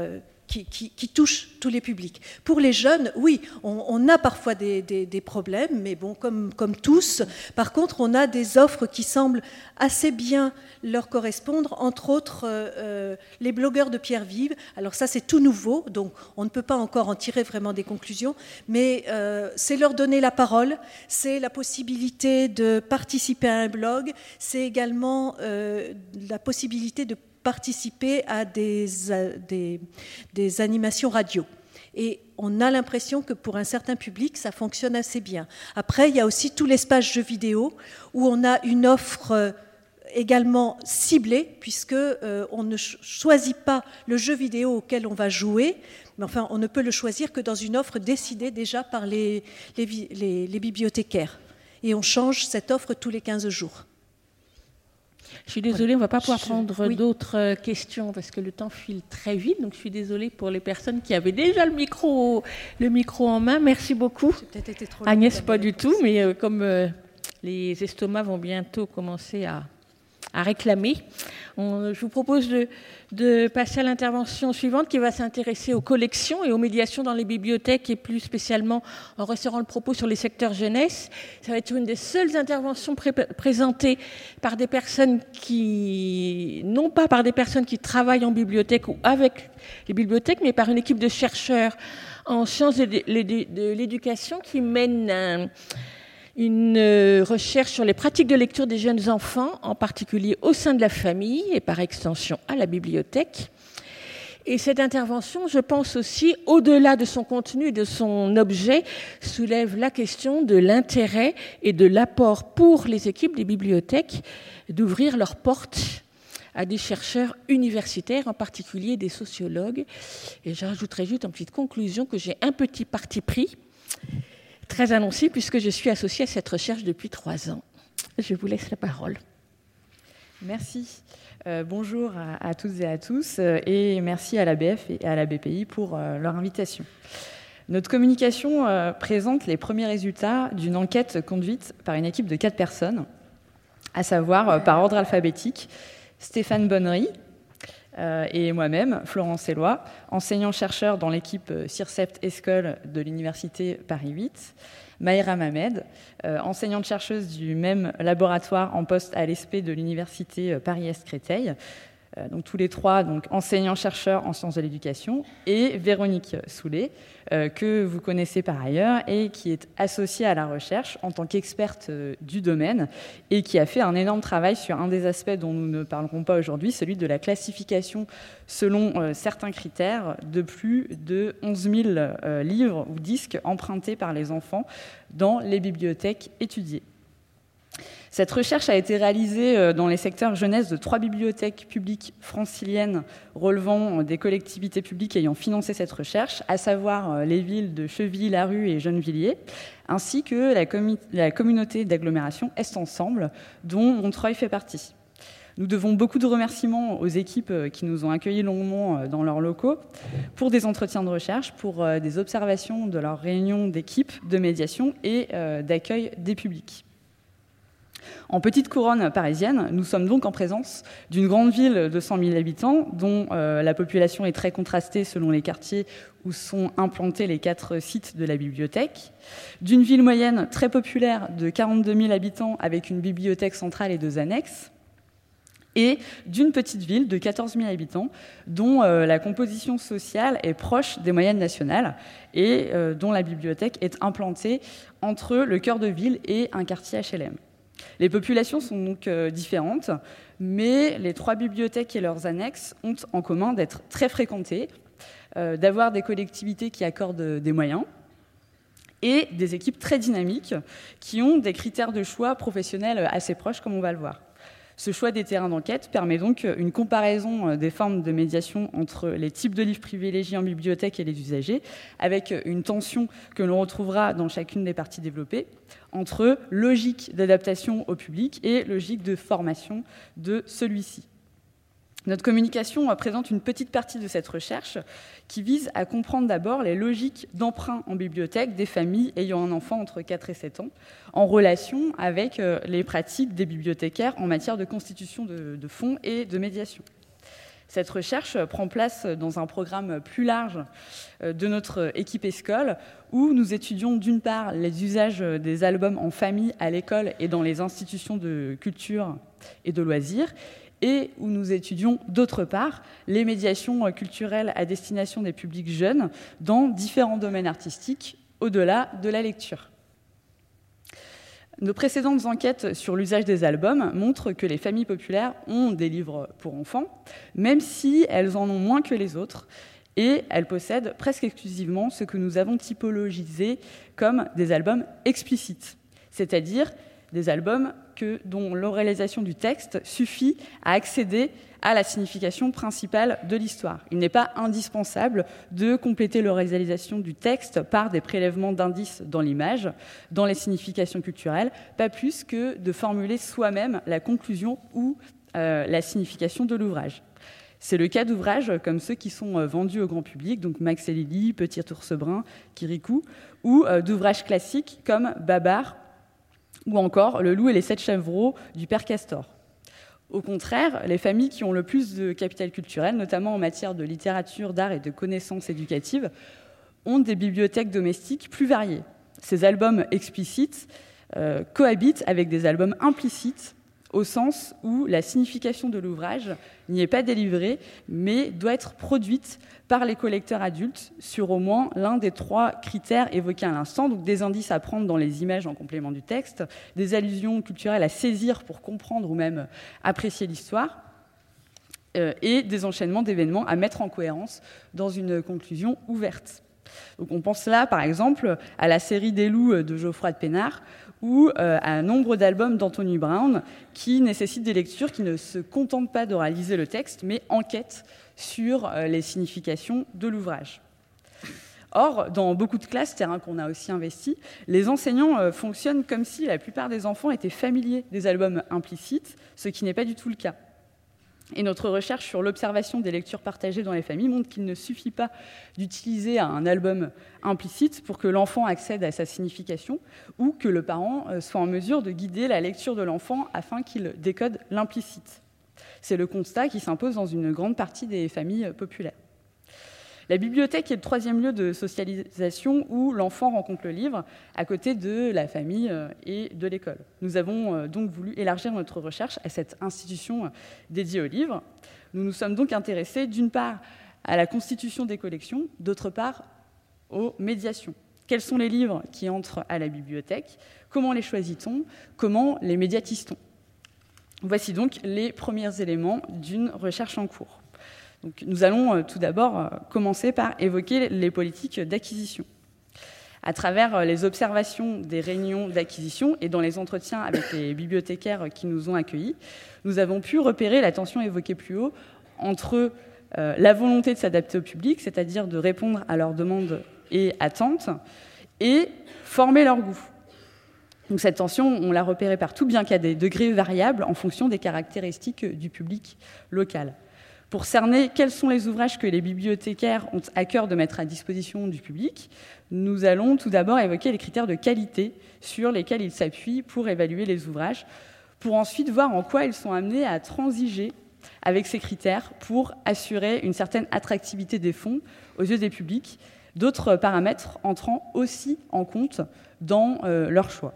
Speaker 2: qui, qui, qui touche tous les publics. Pour les jeunes, oui, on, on a parfois des, des, des problèmes, mais bon, comme, comme tous. Par contre, on a des offres qui semblent assez bien leur correspondre, entre autres euh, les blogueurs de Pierre Vive. Alors ça, c'est tout nouveau, donc on ne peut pas encore en tirer vraiment des conclusions, mais euh, c'est leur donner la parole, c'est la possibilité de participer à un blog, c'est également euh, la possibilité de participer à des, à des, des animations radio. Et on a l'impression que pour un certain public, ça fonctionne assez bien. Après, il y a aussi tout l'espace jeux vidéo, où on a une offre également ciblée, puisque euh, on ne choisit pas le jeu vidéo auquel on va jouer, mais enfin, on ne peut le choisir que dans une offre décidée déjà par les, les, les, les bibliothécaires. Et on change cette offre tous les quinze jours.
Speaker 1: Je suis désolée, on ne va pas pouvoir
Speaker 2: je,
Speaker 1: prendre oui. d'autres questions parce que le temps file très vite. Donc, je suis désolée pour les personnes qui avaient déjà le micro, le micro en main. Merci beaucoup.
Speaker 2: Peut-être été trop
Speaker 1: Agnès, pas du tout, mais euh, comme euh, les estomacs vont bientôt commencer à, à réclamer, on, je vous propose de, de passer à l'intervention suivante qui va s'intéresser aux collections et aux médiations dans les bibliothèques et plus spécialement en resserrant le propos sur les secteurs jeunesse. Ça va être une des seules interventions pré- présentées par des personnes qui, non pas par des personnes qui travaillent en bibliothèque ou avec les bibliothèques, mais par une équipe de chercheurs en sciences de, de, de l'éducation qui mène un, une recherche sur les pratiques de lecture des jeunes enfants, en particulier au sein de la famille et par extension à la bibliothèque. Et cette intervention, je pense aussi, au-delà de son contenu et de son objet, soulève la question de l'intérêt et de l'apport pour les équipes des bibliothèques d'ouvrir leurs portes à des chercheurs universitaires, en particulier des sociologues. Et je rajouterai juste en petite conclusion que j'ai un petit parti pris, très annoncé, puisque je suis associée à cette recherche depuis trois ans. Je vous laisse la parole.
Speaker 5: Merci. Euh, bonjour à, à toutes et à tous, euh, et merci à l'A B F et à la B P I pour euh, leur invitation. Notre communication euh, présente les premiers résultats d'une enquête conduite par une équipe de quatre personnes, à savoir, euh, par ordre alphabétique, Stéphane Bonnery, Euh, et moi-même, Florence Éloi, enseignant-chercheur dans l'équipe CIRCEPT-Escole de l'Université Paris huit, Maïra Mamed, euh, enseignante-chercheuse du même laboratoire en poste à l'E S P de l'Université Paris-Est Créteil, euh, donc tous les trois donc, enseignants-chercheurs en sciences de l'éducation, et Véronique Soulet, euh, que vous connaissez par ailleurs et qui est associée à la recherche en tant qu'experte euh, du domaine et qui a fait un énorme travail sur un des aspects dont nous ne parlerons pas aujourd'hui, celui de la classification selon euh, certains critères de plus de onze mille euh, livres ou disques empruntés par les enfants dans les bibliothèques étudiées. Cette recherche a été réalisée dans les secteurs jeunesse de trois bibliothèques publiques franciliennes relevant des collectivités publiques ayant financé cette recherche, à savoir les villes de Chevilly-Larue et Gennevilliers, ainsi que la, commu- la communauté d'agglomération Est Ensemble, dont Montreuil fait partie. Nous devons beaucoup de remerciements aux équipes qui nous ont accueillis longuement dans leurs locaux pour des entretiens de recherche, pour des observations de leurs réunions d'équipe, de médiation et d'accueil des publics. En petite couronne parisienne, nous sommes donc en présence d'une grande ville de cent mille habitants, dont euh, la population est très contrastée selon les quartiers où sont implantés les quatre sites de la bibliothèque, d'une ville moyenne très populaire de quarante-deux mille habitants avec une bibliothèque centrale et deux annexes, et d'une petite ville de quatorze mille habitants dont euh, la composition sociale est proche des moyennes nationales et euh, dont la bibliothèque est implantée entre le cœur de ville et un quartier H L M. Les populations sont donc euh, différentes, mais les trois bibliothèques et leurs annexes ont en commun d'être très fréquentées, euh, d'avoir des collectivités qui accordent des moyens et des équipes très dynamiques qui ont des critères de choix professionnels assez proches, comme on va le voir. Ce choix des terrains d'enquête permet donc une comparaison des formes de médiation entre les types de livres privilégiés en bibliothèque et les usagers, avec une tension que l'on retrouvera dans chacune des parties développées, entre logique d'adaptation au public et logique de formation de celui-ci. Notre communication présente une petite partie de cette recherche qui vise à comprendre d'abord les logiques d'emprunt en bibliothèque des familles ayant un enfant entre quatre et sept ans, en relation avec les pratiques des bibliothécaires en matière de constitution de, de fonds et de médiation. Cette recherche prend place dans un programme plus large de notre équipe Escole, où nous étudions d'une part les usages des albums en famille, à l'école et dans les institutions de culture et de loisirs, et où nous étudions d'autre part les médiations culturelles à destination des publics jeunes dans différents domaines artistiques, au-delà de la lecture. Nos précédentes enquêtes sur l'usage des albums montrent que les familles populaires ont des livres pour enfants, même si elles en ont moins que les autres, et elles possèdent presque exclusivement ce que nous avons typologisé comme des albums explicites, c'est-à-dire des albums que, dont l'oralisation du texte suffit à accéder à la signification principale de l'histoire. Il n'est pas indispensable de compléter l'oralisation du texte par des prélèvements d'indices dans l'image, dans les significations culturelles, pas plus que de formuler soi-même la conclusion ou euh, la signification de l'ouvrage. C'est le cas d'ouvrages comme ceux qui sont vendus au grand public, donc Max et Lily, Petit ours brun, Kirikou, ou euh, d'ouvrages classiques comme Babar, ou encore Le loup et les sept chevreaux du père Castor. Au contraire, les familles qui ont le plus de capital culturel, notamment en matière de littérature, d'art et de connaissances éducatives, ont des bibliothèques domestiques plus variées. Ces albums explicites euh, cohabitent avec des albums implicites, au sens où la signification de l'ouvrage n'y est pas délivrée, mais doit être produite par les collecteurs adultes sur au moins l'un des trois critères évoqués à l'instant, donc des indices à prendre dans les images en complément du texte, des allusions culturelles à saisir pour comprendre ou même apprécier l'histoire, euh, et des enchaînements d'événements à mettre en cohérence dans une conclusion ouverte. Donc on pense là, par exemple, à la série des loups de Geoffroy de Pénard, ou euh, à un nombre d'albums d'Anthony Brown qui nécessitent des lectures qui ne se contentent pas d'oraliser le texte, mais enquêtent sur euh, les significations de l'ouvrage. Or, dans beaucoup de classes, terrain qu'on a aussi investi, les enseignants euh, fonctionnent comme si la plupart des enfants étaient familiers des albums implicites, ce qui n'est pas du tout le cas. Et notre recherche sur l'observation des lectures partagées dans les familles montre qu'il ne suffit pas d'utiliser un album implicite pour que l'enfant accède à sa signification ou que le parent soit en mesure de guider la lecture de l'enfant afin qu'il décode l'implicite. C'est le constat qui s'impose dans une grande partie des familles populaires. La bibliothèque est le troisième lieu de socialisation où l'enfant rencontre le livre, à côté de la famille et de l'école. Nous avons donc voulu élargir notre recherche à cette institution dédiée au livre. Nous nous sommes donc intéressés d'une part à la constitution des collections, d'autre part aux médiations. Quels sont les livres qui entrent à la bibliothèque? Comment les choisit-on? Comment les médiatise-t-on? Voici donc les premiers éléments d'une recherche en cours. Donc, nous allons tout d'abord commencer par évoquer les politiques d'acquisition. À travers les observations des réunions d'acquisition et dans les entretiens avec les bibliothécaires qui nous ont accueillis, nous avons pu repérer la tension évoquée plus haut entre euh, la volonté de s'adapter au public, c'est-à-dire de répondre à leurs demandes et attentes, et former leur goût. Donc, cette tension, on l'a repérée partout, bien qu'à des degrés variables en fonction des caractéristiques du public local. Pour cerner quels sont les ouvrages que les bibliothécaires ont à cœur de mettre à disposition du public, nous allons tout d'abord évoquer les critères de qualité sur lesquels ils s'appuient pour évaluer les ouvrages, pour ensuite voir en quoi ils sont amenés à transiger avec ces critères pour assurer une certaine attractivité des fonds aux yeux des publics, d'autres paramètres entrant aussi en compte dans euh, leur choix.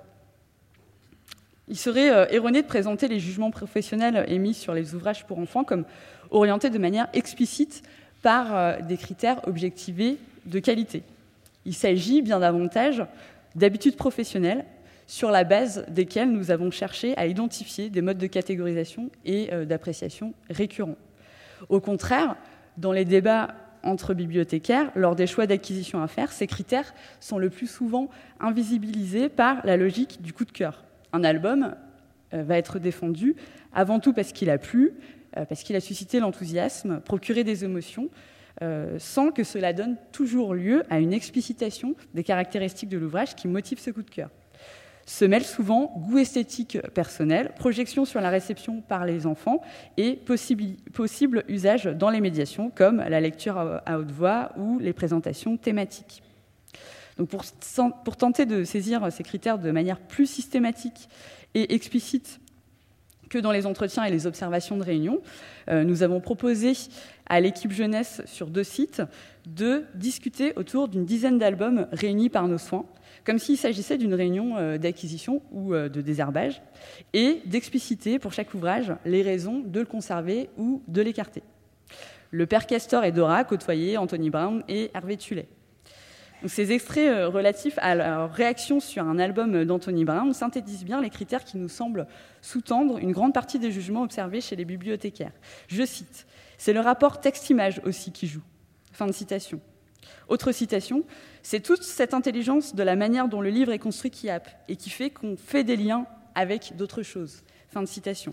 Speaker 5: Il serait euh, erroné de présenter les jugements professionnels émis sur les ouvrages pour enfants comme orientés de manière explicite par euh, des critères objectivés de qualité. Il s'agit bien davantage d'habitudes professionnelles sur la base desquelles nous avons cherché à identifier des modes de catégorisation et euh, d'appréciation récurrents. Au contraire, dans les débats entre bibliothécaires, lors des choix d'acquisition à faire, ces critères sont le plus souvent invisibilisés par la logique du coup de cœur. Un album euh, va être défendu avant tout parce qu'il a plu, euh, parce qu'il a suscité l'enthousiasme, procuré des émotions, euh, sans que cela donne toujours lieu à une explicitation des caractéristiques de l'ouvrage qui motive ce coup de cœur. Se mêlent souvent goût esthétique personnel, projection sur la réception par les enfants et possible, possible usage dans les médiations comme la lecture à haute voix ou les présentations thématiques. Donc pour, pour tenter de saisir ces critères de manière plus systématique et explicite que dans les entretiens et les observations de réunion. Euh, nous avons proposé à l'équipe jeunesse sur deux sites de discuter autour d'une dizaine d'albums réunis par nos soins, comme s'il s'agissait d'une réunion euh, d'acquisition ou euh, de désherbage, et d'expliciter pour chaque ouvrage les raisons de le conserver ou de l'écarter. Le père Castor et Dora côtoyaient Anthony Brown et Hervé Tullet. Donc, ces extraits relatifs à leur réaction sur un album d'Anthony Brown synthétisent bien les critères qui nous semblent sous-tendre une grande partie des jugements observés chez les bibliothécaires. Je cite, « C'est le rapport texte-image aussi qui joue ». Fin de citation. Autre citation, « C'est toute cette intelligence de la manière dont le livre est construit qui happe et qui fait qu'on fait des liens avec d'autres choses ». Fin de citation.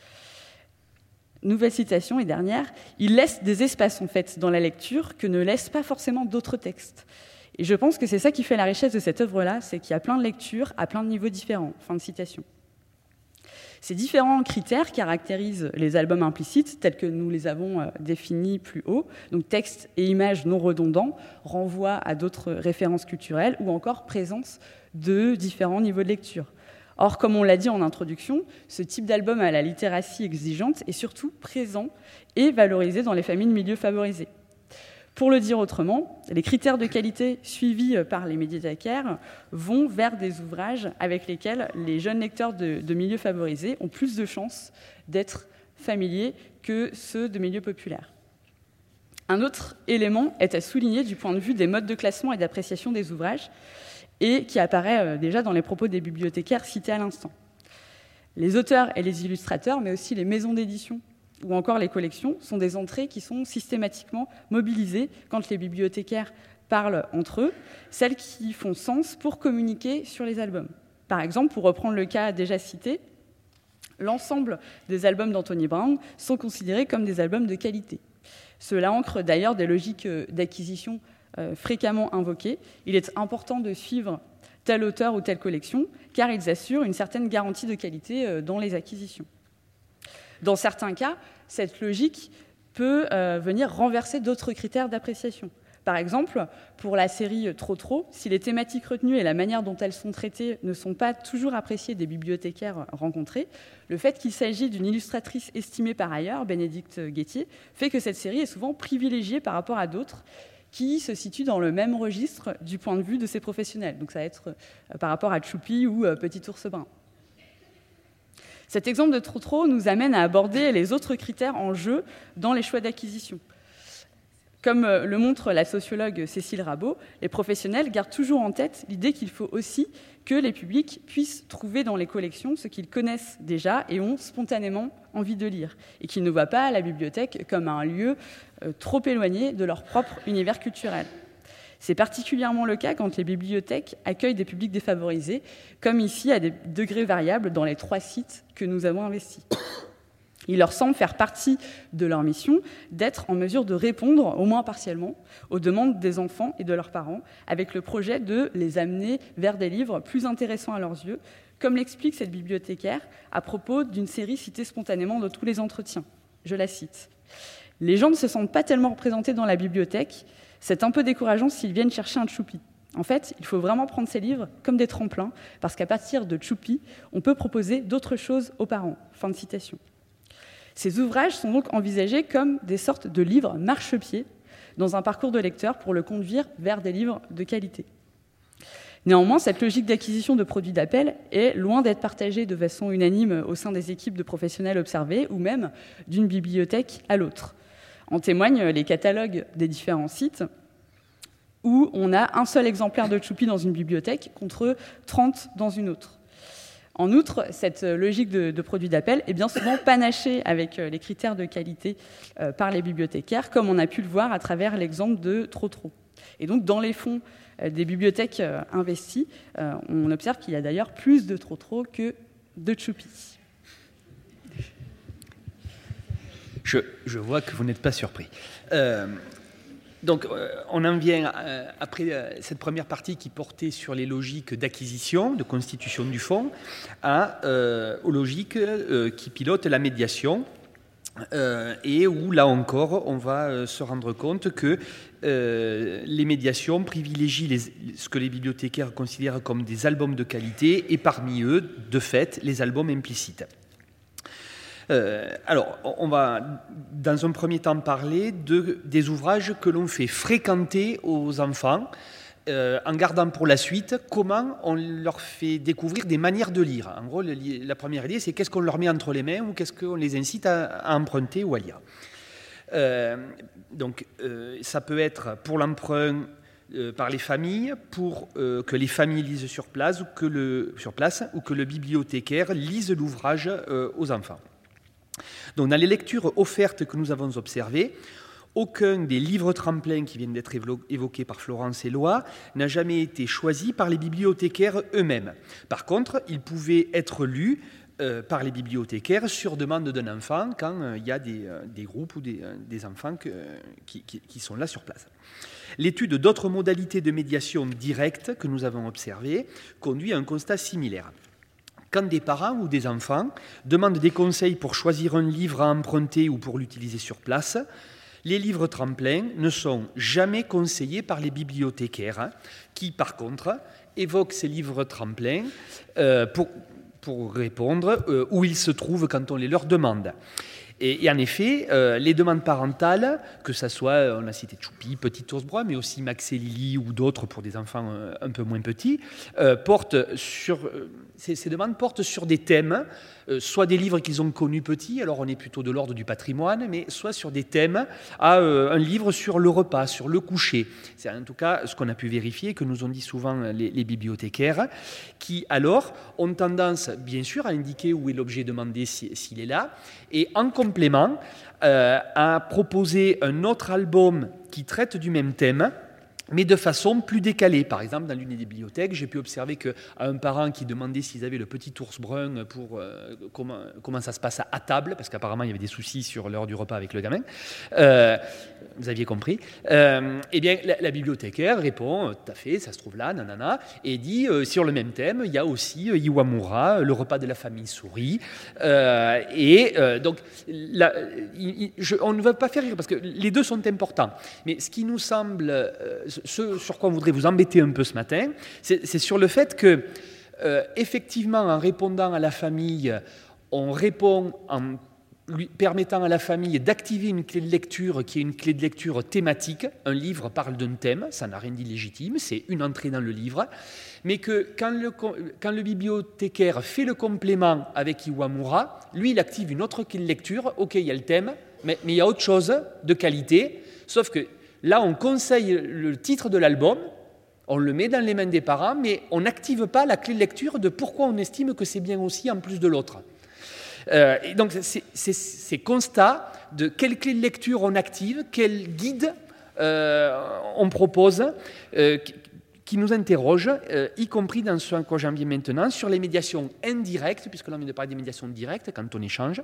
Speaker 5: Nouvelle citation et dernière, « Il laisse des espaces en fait dans la lecture que ne laissent pas forcément d'autres textes ». Et je pense que c'est ça qui fait la richesse de cette œuvre-là, c'est qu'il y a plein de lectures à plein de niveaux différents. Fin de citation. Ces différents critères caractérisent les albums implicites, tels que nous les avons définis plus haut, donc texte et images non redondants, renvoi à d'autres références culturelles ou encore présence de différents niveaux de lecture. Or, comme on l'a dit en introduction, ce type d'album à la littératie exigeante est surtout présent et valorisé dans les familles de milieux favorisés. Pour le dire autrement, les critères de qualité suivis par les médiathécaires vont vers des ouvrages avec lesquels les jeunes lecteurs de, de milieux favorisés ont plus de chances d'être familiers que ceux de milieux populaires. Un autre élément est à souligner du point de vue des modes de classement et d'appréciation des ouvrages, et qui apparaît déjà dans les propos des bibliothécaires cités à l'instant. Les auteurs et les illustrateurs, mais aussi les maisons d'édition ou encore les collections, sont des entrées qui sont systématiquement mobilisées quand les bibliothécaires parlent entre eux, celles qui font sens pour communiquer sur les albums. Par exemple, pour reprendre le cas déjà cité, l'ensemble des albums d'Anthony Brown sont considérés comme des albums de qualité. Cela ancre d'ailleurs des logiques d'acquisition euh, fréquemment invoquées. Il est important de suivre tel auteur ou telle collection, car ils assurent une certaine garantie de qualité euh, dans les acquisitions. Dans certains cas, cette logique peut euh, venir renverser d'autres critères d'appréciation. Par exemple, pour la série Trop Trop, si les thématiques retenues et la manière dont elles sont traitées ne sont pas toujours appréciées des bibliothécaires rencontrés, le fait qu'il s'agit d'une illustratrice estimée par ailleurs, Bénédicte Guettier, fait que cette série est souvent privilégiée par rapport à d'autres qui se situent dans le même registre du point de vue de ces professionnels. Donc ça va être euh, par rapport à Choupi ou euh, Petit Ours Brun. Cet exemple de Trop Trop nous amène à aborder les autres critères en jeu dans les choix d'acquisition. Comme le montre la sociologue Cécile Rabot, les professionnels gardent toujours en tête l'idée qu'il faut aussi que les publics puissent trouver dans les collections ce qu'ils connaissent déjà et ont spontanément envie de lire, et qu'ils ne voient pas la bibliothèque comme un lieu trop éloigné de leur propre univers culturel. C'est particulièrement le cas quand les bibliothèques accueillent des publics défavorisés, comme ici à des degrés variables dans les trois sites que nous avons investis. Il leur semble faire partie de leur mission d'être en mesure de répondre, au moins partiellement, aux demandes des enfants et de leurs parents, avec le projet de les amener vers des livres plus intéressants à leurs yeux, comme l'explique cette bibliothécaire à propos d'une série citée spontanément dans tous les entretiens. Je la cite. « Les gens ne se sentent pas tellement représentés dans la bibliothèque. C'est un peu décourageant s'ils viennent chercher un Choupi. En fait, il faut vraiment prendre ces livres comme des tremplins, parce qu'à partir de Choupi, on peut proposer d'autres choses aux parents. » Fin de citation. Ces ouvrages sont donc envisagés comme des sortes de livres marchepieds dans un parcours de lecteur pour le conduire vers des livres de qualité. Néanmoins, cette logique d'acquisition de produits d'appel est loin d'être partagée de façon unanime au sein des équipes de professionnels observés ou même d'une bibliothèque à l'autre. En témoignent les catalogues des différents sites où on a un seul exemplaire de Choupi dans une bibliothèque contre trente dans une autre. En outre, cette logique de, de produit d'appel est bien souvent panachée avec les critères de qualité euh, par les bibliothécaires, comme on a pu le voir à travers l'exemple de Trop Trop. Et donc, dans les fonds euh, des bibliothèques euh, investies, euh, on observe qu'il y a d'ailleurs plus de Trop Trop que de Choupi.
Speaker 6: Je, je vois que vous n'êtes pas surpris. Euh... Donc, euh, on en vient, euh, après euh, cette première partie qui portait sur les logiques d'acquisition, de constitution du fonds, à, euh, aux logiques euh, qui pilotent la médiation, euh, et où, là encore, on va euh, se rendre compte que euh, les médiations privilégient les, ce que les bibliothécaires considèrent comme des albums de qualité, et parmi eux, de fait, les albums implicites. Euh, alors, on va dans un premier temps parler de, des ouvrages que l'on fait fréquenter aux enfants, euh, en gardant pour la suite comment on leur fait découvrir des manières de lire. En gros, le, la première idée, c'est qu'est-ce qu'on leur met entre les mains ou qu'est-ce qu'on les incite à, à emprunter ou à lire. Euh, donc, euh, ça peut être pour l'emprunt euh, par les familles, pour euh, que les familles lisent sur place ou que le, sur place, ou que le bibliothécaire lise l'ouvrage euh, aux enfants. Donc, dans les lectures offertes que nous avons observées, aucun des livres tremplins qui viennent d'être évoqués par Florence et Loa n'a jamais été choisi par les bibliothécaires eux-mêmes. Par contre, ils pouvaient être lus euh, par les bibliothécaires sur demande d'un enfant quand il euh, y a des, euh, des groupes ou des, euh, des enfants que, euh, qui, qui, qui sont là sur place. L'étude d'autres modalités de médiation directe que nous avons observées conduit à un constat similaire. Quand des parents ou des enfants demandent des conseils pour choisir un livre à emprunter ou pour l'utiliser sur place, les livres tremplins ne sont jamais conseillés par les bibliothécaires, qui, par contre, évoquent ces livres tremplins euh, pour, pour répondre euh, où ils se trouvent quand on les leur demande. Et, et en effet, euh, les demandes parentales, que ce soit, on a cité Choupi, Petit Ours Brun, mais aussi Max et Lily ou d'autres pour des enfants euh, un peu moins petits, euh, portent sur, euh, ces, ces demandes portent sur des thèmes, euh, soit des livres qu'ils ont connus petits, alors on est plutôt de l'ordre du patrimoine, mais soit sur des thèmes, à euh, un livre sur le repas, sur le coucher. C'est en tout cas ce qu'on a pu vérifier, que nous ont dit souvent les, les bibliothécaires, qui alors ont tendance, bien sûr, à indiquer où est l'objet demandé s'il si, est là, et en complément, euh, à proposer un autre album qui traite du même thème, mais de façon plus décalée. Par exemple, dans l'une des bibliothèques, j'ai pu observer qu'à un parent qui demandait s'ils avaient le petit ours brun pour euh, comment, comment ça se passe à table, parce qu'apparemment il y avait des soucis sur l'heure du repas avec le gamin, euh, vous aviez compris, euh, eh bien la, la bibliothécaire répond, tout à fait, ça se trouve là, nanana, et dit, euh, sur le même thème, il y a aussi euh, Iwamura, le repas de la famille souris, euh, et euh, donc la, il, je, on ne veut pas faire rire, parce que les deux sont importants, mais ce qui nous semble... Euh, ce sur quoi on voudrait vous embêter un peu ce matin, c'est, c'est sur le fait que, euh, effectivement, en répondant à la famille, on répond en lui permettant à la famille d'activer une clé de lecture qui est une clé de lecture thématique. Un livre parle d'un thème, ça n'a rien d'illégitime, c'est une entrée dans le livre, mais que quand le, quand le bibliothécaire fait le complément avec Iwamura, lui, il active une autre clé de lecture. Ok, il y a le thème, mais, mais il y a autre chose de qualité, sauf que là, on conseille le titre de l'album, on le met dans les mains des parents, mais on n'active pas la clé de lecture de pourquoi on estime que c'est bien aussi en plus de l'autre. Euh, et donc, c'est, c'est, ces constats de quelle clé de lecture on active, quel guide euh, on propose, euh, qui, qui nous interroge, euh, y compris dans ce à quoi j'en viens maintenant, sur les médiations indirectes, puisque là, on vient de parler des médiations directes quand on échange,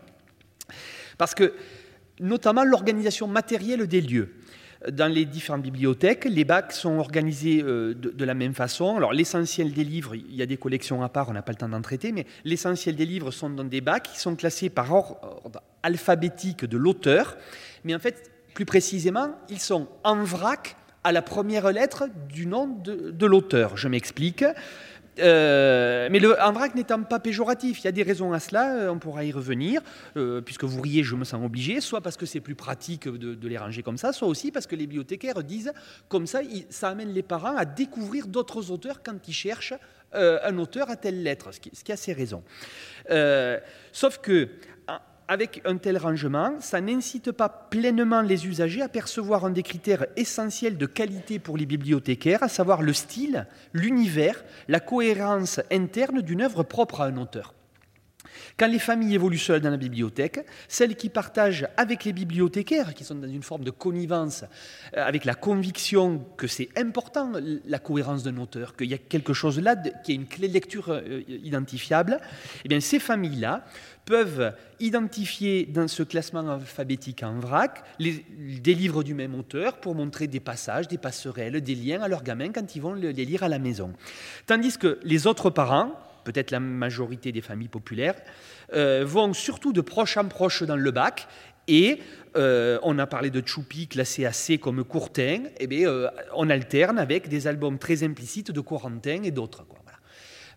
Speaker 6: parce que, notamment, l'organisation matérielle des lieux. Dans les différentes bibliothèques, les bacs sont organisés euh, de, de la même façon. Alors, l'essentiel des livres, il y a des collections à part, on n'a pas le temps d'en traiter, mais l'essentiel des livres sont dans des bacs qui sont classés par ordre alphabétique de l'auteur. Mais en fait, plus précisément, ils sont en vrac à la première lettre du nom de, de l'auteur. Je m'explique. Euh, mais le, en vrac n'étant pas péjoratif, il y a des raisons à cela, on pourra y revenir, euh, puisque vous riez, je me sens obligé, soit parce que c'est plus pratique de, de les ranger comme ça, soit aussi parce que les bibliothécaires disent, comme ça, il, ça amène les parents à découvrir d'autres auteurs quand ils cherchent euh, un auteur à telle lettre, ce qui, ce qui a ses raisons. Euh, sauf que, avec un tel rangement, ça n'incite pas pleinement les usagers à percevoir un des critères essentiels de qualité pour les bibliothécaires, à savoir le style, l'univers, la cohérence interne d'une œuvre propre à un auteur. Quand les familles évoluent seules dans la bibliothèque, celles qui partagent avec les bibliothécaires, qui sont dans une forme de connivence, avec la conviction que c'est important, la cohérence d'un auteur, qu'il y a quelque chose là, qui est une clé de lecture identifiable, eh bien ces familles-là peuvent identifier dans ce classement alphabétique en vrac les, des livres du même auteur pour montrer des passages, des passerelles, des liens à leurs gamins quand ils vont les lire à la maison. Tandis que les autres parents, peut-être la majorité des familles populaires, euh, vont surtout de proche en proche dans le bac. Et euh, on a parlé de Choupi classé à C comme Courtin, eh bien, euh, on alterne avec des albums très implicites de Corentin et d'autres, quoi. Voilà.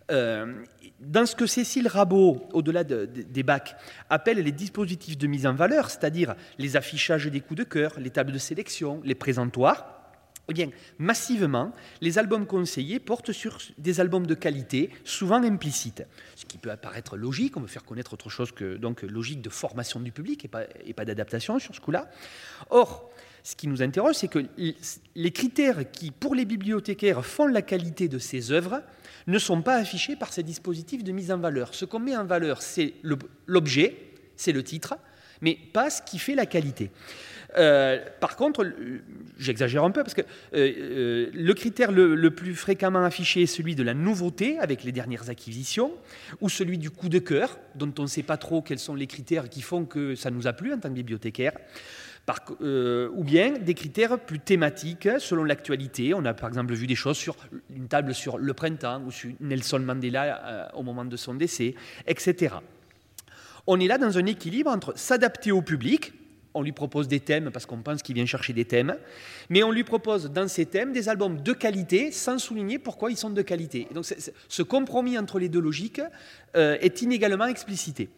Speaker 6: Euh, dans ce que Cécile Rabot, au-delà de, de, des bacs, appelle les dispositifs de mise en valeur, c'est-à-dire les affichages des coups de cœur, les tables de sélection, les présentoirs, eh bien, massivement, les albums conseillés portent sur des albums de qualité, souvent implicites. Ce qui peut apparaître logique, on veut faire connaître autre chose que donc, logique de formation du public et pas, et pas d'adaptation sur ce coup-là. Or, ce qui nous interroge, c'est que les critères qui, pour les bibliothécaires, font la qualité de ces œuvres ne sont pas affichés par ces dispositifs de mise en valeur. Ce qu'on met en valeur, c'est l'objet, c'est le titre, mais pas ce qui fait la qualité. Euh, par contre, j'exagère un peu parce que euh, euh, le critère le, le plus fréquemment affiché est celui de la nouveauté avec les dernières acquisitions, ou celui du coup de cœur, dont on ne sait pas trop quels sont les critères qui font que ça nous a plu en tant que bibliothécaire. Par, euh, ou bien des critères plus thématiques selon l'actualité. On a par exemple vu des choses sur une table sur le printemps ou sur Nelson Mandela euh, au moment de son décès, et cetera. On est là dans un équilibre entre s'adapter au public. On lui propose des thèmes parce qu'on pense qu'il vient chercher des thèmes, mais on lui propose dans ces thèmes des albums de qualité sans souligner pourquoi ils sont de qualité. Et donc c'est, c'est, ce compromis entre les deux logiques euh, est inégalement explicité.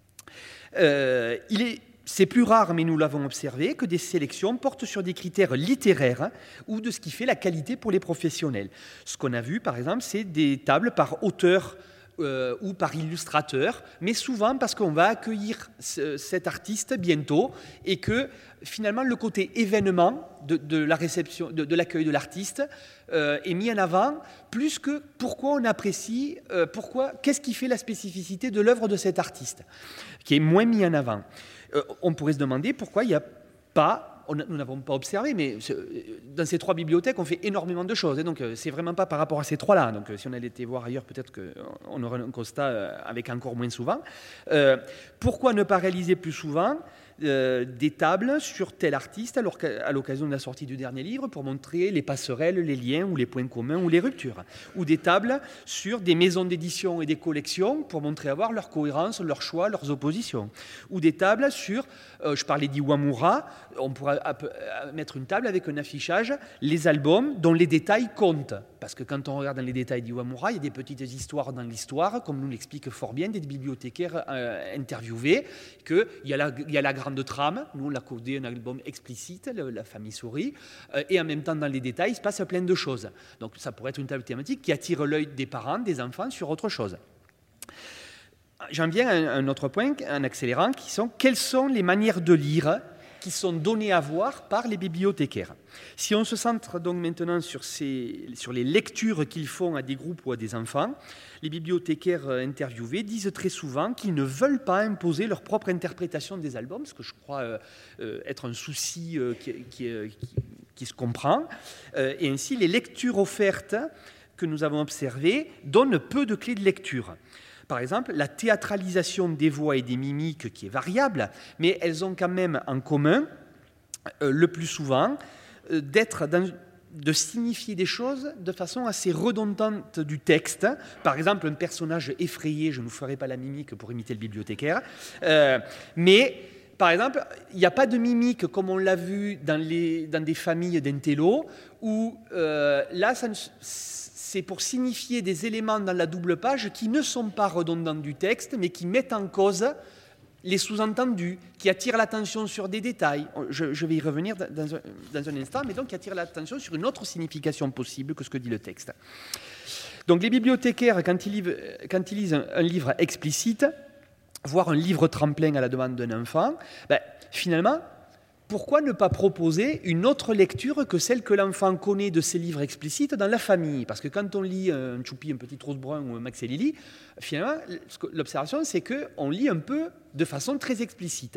Speaker 6: Euh, il est C'est plus rare, mais nous l'avons observé, que des sélections portent sur des critères littéraires ou de ce qui fait la qualité pour les professionnels. Ce qu'on a vu, par exemple, c'est des tables par auteur euh, ou par illustrateur, mais souvent parce qu'on va accueillir ce, cet artiste bientôt et que finalement le côté événement de, de la réception, de, de l'accueil de l'artiste euh, est mis en avant, plus que pourquoi on apprécie, euh, pourquoi, qu'est-ce qui fait la spécificité de l'œuvre de cet artiste, qui est moins mis en avant. Euh, on pourrait se demander pourquoi il n'y a pas, on a, nous n'avons pas observé, mais dans ces trois bibliothèques, on fait énormément de choses. Et donc, c'est vraiment pas par rapport à ces trois-là. Donc, si on allait été voir ailleurs, peut-être qu'on aurait un constat avec encore moins souvent. Euh, pourquoi ne pas réaliser plus souvent euh, des tables sur tel artiste alors à l'occasion de la sortie du dernier livre pour montrer les passerelles, les liens ou les points communs ou les ruptures, ou des tables sur des maisons d'édition et des collections pour montrer avoir leur cohérence, leurs choix, leurs oppositions, ou des tables sur, euh, je parlais d'Iwamura, on pourra mettre une table avec un affichage, les albums dont les détails comptent, parce que quand on regarde dans les détails d'Iwamura, il y a des petites histoires dans l'histoire, comme nous l'explique fort bien des bibliothécaires euh, interviewés, qu'il y a la, il y a la grande trame, nous on l'a codé un album explicite, le, la famille souris, euh, et en même temps dans les détails il se passe plein de choses. Donc ça pourrait être une table thématique qui attire l'œil des parents, des enfants sur autre chose. J'en viens à un autre point, un accélérant, qui sont quelles sont les manières de lire qui sont données à voir par les bibliothécaires. Si on se centre donc maintenant sur, ces, sur les lectures qu'ils font à des groupes ou à des enfants, les bibliothécaires interviewés disent très souvent qu'ils ne veulent pas imposer leur propre interprétation des albums, ce que je crois euh, euh, être un souci euh, qui, qui, qui, qui se comprend. Euh, et ainsi, les lectures offertes que nous avons observées donnent peu de clés de lecture. Par exemple, la théâtralisation des voix et des mimiques qui est variable, mais elles ont quand même en commun, euh, le plus souvent, euh, d'être dans, de signifier des choses de façon assez redondante du texte. Par exemple, un personnage effrayé, je ne vous ferai pas la mimique pour imiter le bibliothécaire, euh, mais par exemple, il n'y a pas de mimique comme on l'a vu dans, les, dans des familles d'intello, où euh, là, ça ne... c'est pour signifier des éléments dans la double page qui ne sont pas redondants du texte, mais qui mettent en cause les sous-entendus, qui attirent l'attention sur des détails. Je, je vais y revenir dans un, dans un instant, mais donc qui attirent l'attention sur une autre signification possible que ce que dit le texte. Donc les bibliothécaires, quand ils, lisent, quand ils lisent un, un livre explicite, voire un livre tremplin à la demande d'un enfant, ben, finalement, pourquoi ne pas proposer une autre lecture que celle que l'enfant connaît de ces livres explicites dans la famille ? Parce que quand on lit un Choupi, un petit Rose Brun ou un Max et Lily, finalement, l'observation, c'est qu'on lit un peu de façon très explicite.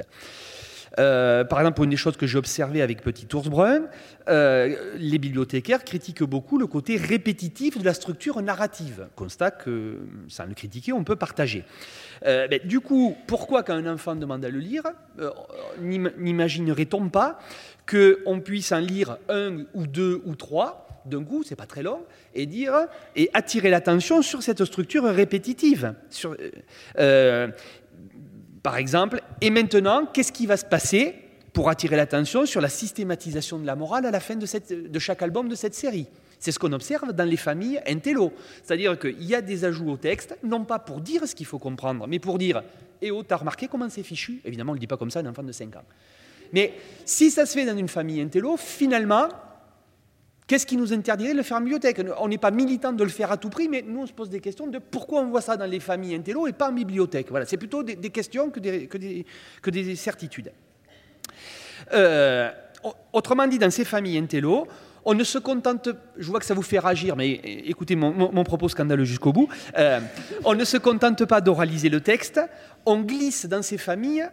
Speaker 6: Euh, par exemple, une des choses que j'ai observées avec Petit Ours Brun, euh, les bibliothécaires critiquent beaucoup le côté répétitif de la structure narrative. Constat que, sans le critiquer, on peut partager. Euh, ben, du coup, pourquoi quand un enfant demande à le lire, euh, n'imaginerait-on pas qu'on puisse en lire un ou deux ou trois d'un coup, c'est pas très long, et dire et attirer l'attention sur cette structure répétitive. Sur, euh, Par exemple, et maintenant, qu'est-ce qui va se passer pour attirer l'attention sur la systématisation de la morale à la fin de, cette, de chaque album de cette série ? C'est ce qu'on observe dans les familles intello. C'est-à-dire qu'il y a des ajouts au texte, non pas pour dire ce qu'il faut comprendre, mais pour dire « Eh oh, t'as remarqué comment c'est fichu ?» Évidemment, on ne le dit pas comme ça à un enfant de cinq ans. Mais si ça se fait dans une famille intello, finalement, qu'est-ce qui nous interdirait de le faire en bibliothèque? On n'est pas militant de le faire à tout prix, mais nous, on se pose des questions de pourquoi on voit ça dans les familles intello et pas en bibliothèque. Voilà, c'est plutôt des, des questions que des, que des, que des certitudes. Euh, autrement dit, dans ces familles intello, on ne se contente, je vois que ça vous fait réagir, mais écoutez mon, mon, mon propos scandaleux jusqu'au bout, euh, on ne se contente pas d'oraliser le texte, on glisse dans ces familles,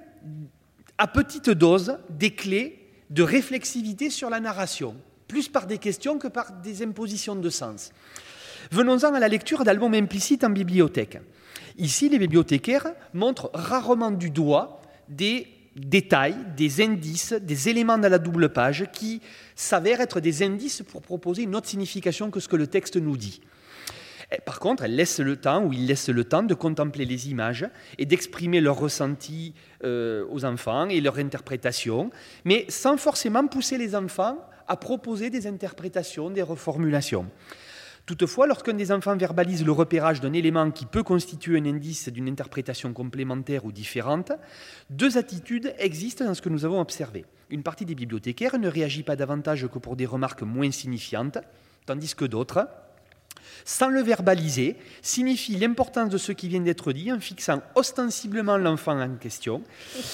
Speaker 6: à petite dose, des clés de réflexivité sur la narration, plus par des questions que par des impositions de sens. Venons-en à la lecture d'albums implicites en bibliothèque. Ici, les bibliothécaires montrent rarement du doigt des détails, des indices, des éléments dans la double page qui s'avèrent être des indices pour proposer une autre signification que ce que le texte nous dit. Par contre, elles laissent le temps, ou ils laissent le temps de contempler les images et d'exprimer leurs ressentis euh, aux enfants et leur interprétation, mais sans forcément pousser les enfants à proposer des interprétations, des reformulations. Toutefois, lorsqu'un des enfants verbalise le repérage d'un élément qui peut constituer un indice d'une interprétation complémentaire ou différente, deux attitudes existent dans ce que nous avons observé. Une partie des bibliothécaires ne réagit pas davantage que pour des remarques moins signifiantes, tandis que d'autres, sans le verbaliser, signifient l'importance de ce qui vient d'être dit en fixant ostensiblement l'enfant en question,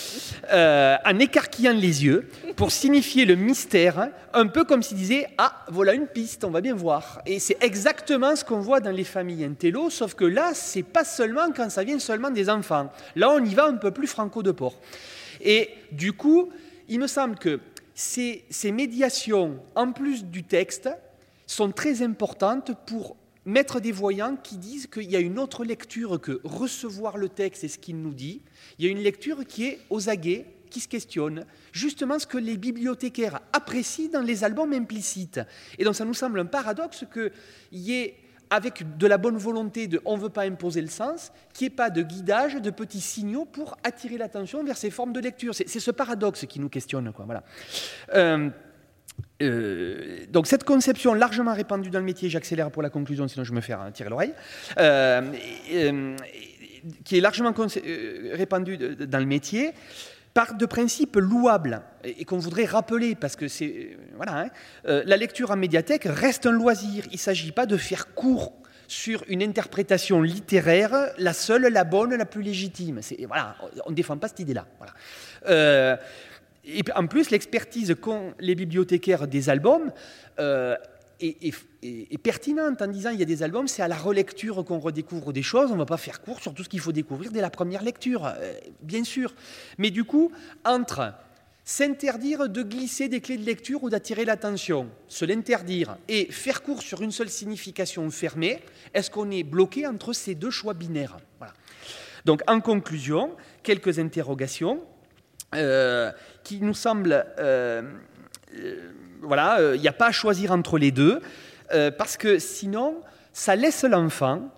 Speaker 6: euh, en écarquillant les yeux pour signifier le mystère, un peu comme s'il disait « Ah, voilà une piste, on va bien voir ». Et c'est exactement ce qu'on voit dans les familles intello, sauf que là, c'est pas seulement quand ça vient seulement des enfants. Là, on y va un peu plus franco de port. Et du coup, il me semble que ces, ces médiations, en plus du texte, sont très importantes pour mettre des voyants qui disent qu'il y a une autre lecture que recevoir le texte et ce qu'il nous dit. Il y a une lecture qui est aux aguets, qui se questionne, justement ce que les bibliothécaires apprécient dans les albums implicites. Et donc ça nous semble un paradoxe qu'il y ait, avec de la bonne volonté de « on ne veut pas imposer le sens », qu'il n'y ait pas de guidage, de petits signaux pour attirer l'attention vers ces formes de lecture. C'est, c'est ce paradoxe qui nous questionne, quoi. Voilà. Euh, Euh, donc cette conception largement répandue dans le métier, j'accélère pour la conclusion sinon je me fais hein, tirer l'oreille, euh, euh, qui est largement conce- euh, répandue dans le métier, part de principes louables et, et qu'on voudrait rappeler parce que c'est euh, voilà, hein, euh, la lecture en médiathèque reste un loisir. Il ne s'agit pas de faire cours sur une interprétation littéraire, la seule, la bonne, la plus légitime. C'est, voilà, on ne défend pas cette idée-là. Voilà. Euh, Et en plus, l'expertise qu'ont les bibliothécaires des albums euh, est, est, est pertinente en disant qu'il y a des albums, c'est à la relecture qu'on redécouvre des choses. On ne va pas faire court sur tout ce qu'il faut découvrir dès la première lecture, euh, bien sûr. Mais du coup, entre s'interdire de glisser des clés de lecture ou d'attirer l'attention, se l'interdire, et faire court sur une seule signification fermée, est-ce qu'on est bloqué entre ces deux choix binaires? Voilà. Donc, en conclusion, quelques interrogations. Euh, qui nous semble, euh, euh, voilà, il euh, n'y a pas à choisir entre les deux, euh, parce que sinon, ça laisse l'enfant,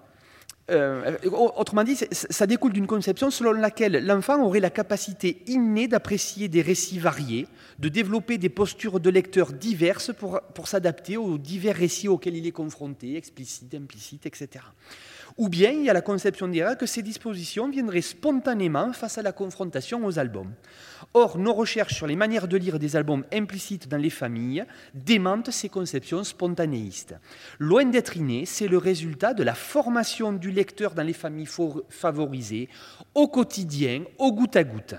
Speaker 6: euh, autrement dit, ça découle d'une conception selon laquelle l'enfant aurait la capacité innée d'apprécier des récits variés, de développer des postures de lecteur diverses pour, pour s'adapter aux divers récits auxquels il est confronté, explicites, implicites, et cetera. Ou bien il y a la conception derrière que ces dispositions viendraient spontanément face à la confrontation aux albums. Or, nos recherches sur les manières de lire des albums implicites dans les familles démentent ces conceptions spontanéistes. Loin d'être inné, c'est le résultat de la formation du lecteur dans les familles favorisées, au quotidien, au goutte à goutte.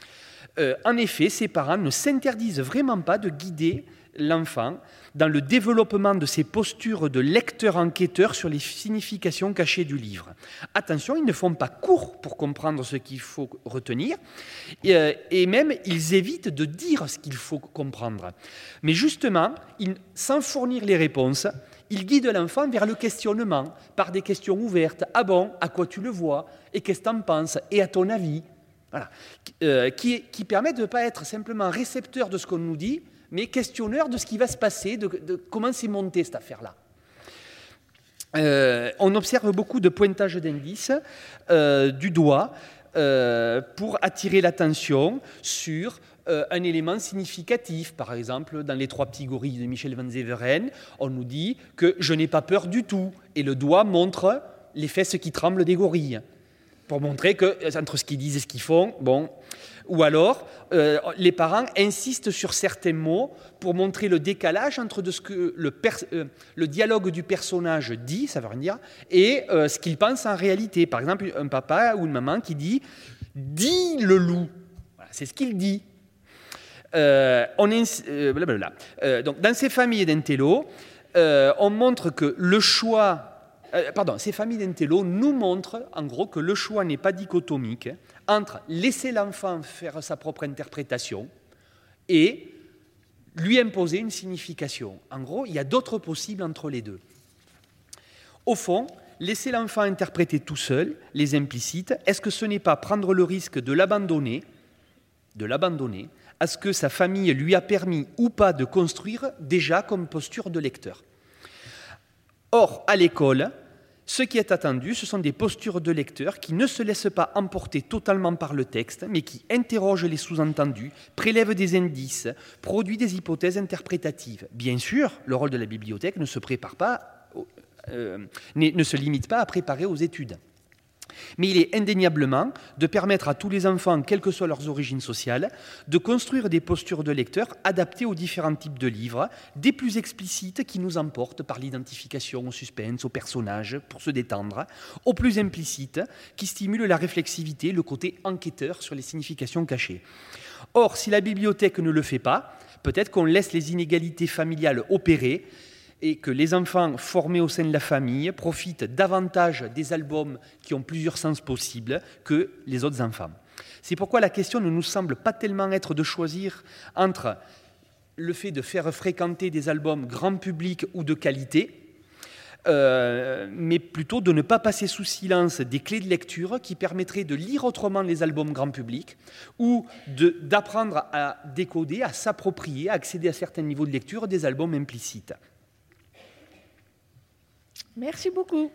Speaker 6: Euh, en effet, ses parents ne s'interdisent vraiment pas de guider l'enfant dans le développement de ses postures de lecteur-enquêteur sur les significations cachées du livre. Attention, ils ne font pas court pour comprendre ce qu'il faut retenir, et, euh, et même ils évitent de dire ce qu'il faut comprendre. Mais justement, ils, sans fournir les réponses, ils guident l'enfant vers le questionnement, par des questions ouvertes. « Ah bon, à quoi tu le vois? Et qu'est-ce que tu en penses? Et à ton avis ?» Voilà. Euh, qui, qui permet de ne pas être simplement récepteur de ce qu'on nous dit, mais questionneur de ce qui va se passer, de, de comment c'est monté cette affaire-là. Euh, on observe beaucoup de pointage d'indices euh, du doigt euh, pour attirer l'attention sur euh, un élément significatif. Par exemple, dans Les Trois petits gorilles de Michel Van Zeveren, on nous dit que je n'ai pas peur du tout. Et le doigt montre les fesses qui tremblent des gorilles, pour montrer que, entre ce qu'ils disent et ce qu'ils font, bon... Ou alors, euh, les parents insistent sur certains mots pour montrer le décalage entre de ce que le, per- euh, le dialogue du personnage dit, ça veut rien dire, et euh, ce qu'il pense en réalité. Par exemple, un papa ou une maman qui dit « Dis le loup ». Voilà, c'est ce qu'il dit. Euh, on est, euh, blablabla. Euh, donc, dans ces familles d'intello, euh, on montre que le choix... Euh, pardon, ces familles d'intello nous montrent, en gros, que le choix n'est pas dichotomique entre laisser l'enfant faire sa propre interprétation et lui imposer une signification. En gros, il y a d'autres possibles entre les deux. Au fond, laisser l'enfant interpréter tout seul les implicites, est-ce que ce n'est pas prendre le risque de l'abandonner, de l'abandonner à ce que sa famille lui a permis ou pas de construire déjà comme posture de lecteur? Or, à l'école, ce qui est attendu, ce sont des postures de lecteurs qui ne se laissent pas emporter totalement par le texte, mais qui interrogent les sous-entendus, prélèvent des indices, produisent des hypothèses interprétatives. Bien sûr, le rôle de la bibliothèque ne se prépare pas, euh, ne se limite pas à préparer aux études. Mais il est indéniablement de permettre à tous les enfants, quelles que soient leurs origines sociales, de construire des postures de lecteurs adaptées aux différents types de livres, des plus explicites qui nous emportent par l'identification au suspense, au personnage, pour se détendre, aux plus implicites qui stimulent la réflexivité, le côté enquêteur sur les significations cachées. Or, si la bibliothèque ne le fait pas, peut-être qu'on laisse les inégalités familiales opérer, et que les enfants formés au sein de la famille profitent davantage des albums qui ont plusieurs sens possibles que les autres enfants. C'est pourquoi la question ne nous semble pas tellement être de choisir entre le fait de faire fréquenter des albums grand public ou de qualité, euh, mais plutôt de ne pas passer sous silence des clés de lecture qui permettraient de lire autrement les albums grand public ou de, d'apprendre à décoder, à s'approprier, à accéder à certains niveaux de lecture des albums implicites.
Speaker 1: Merci beaucoup.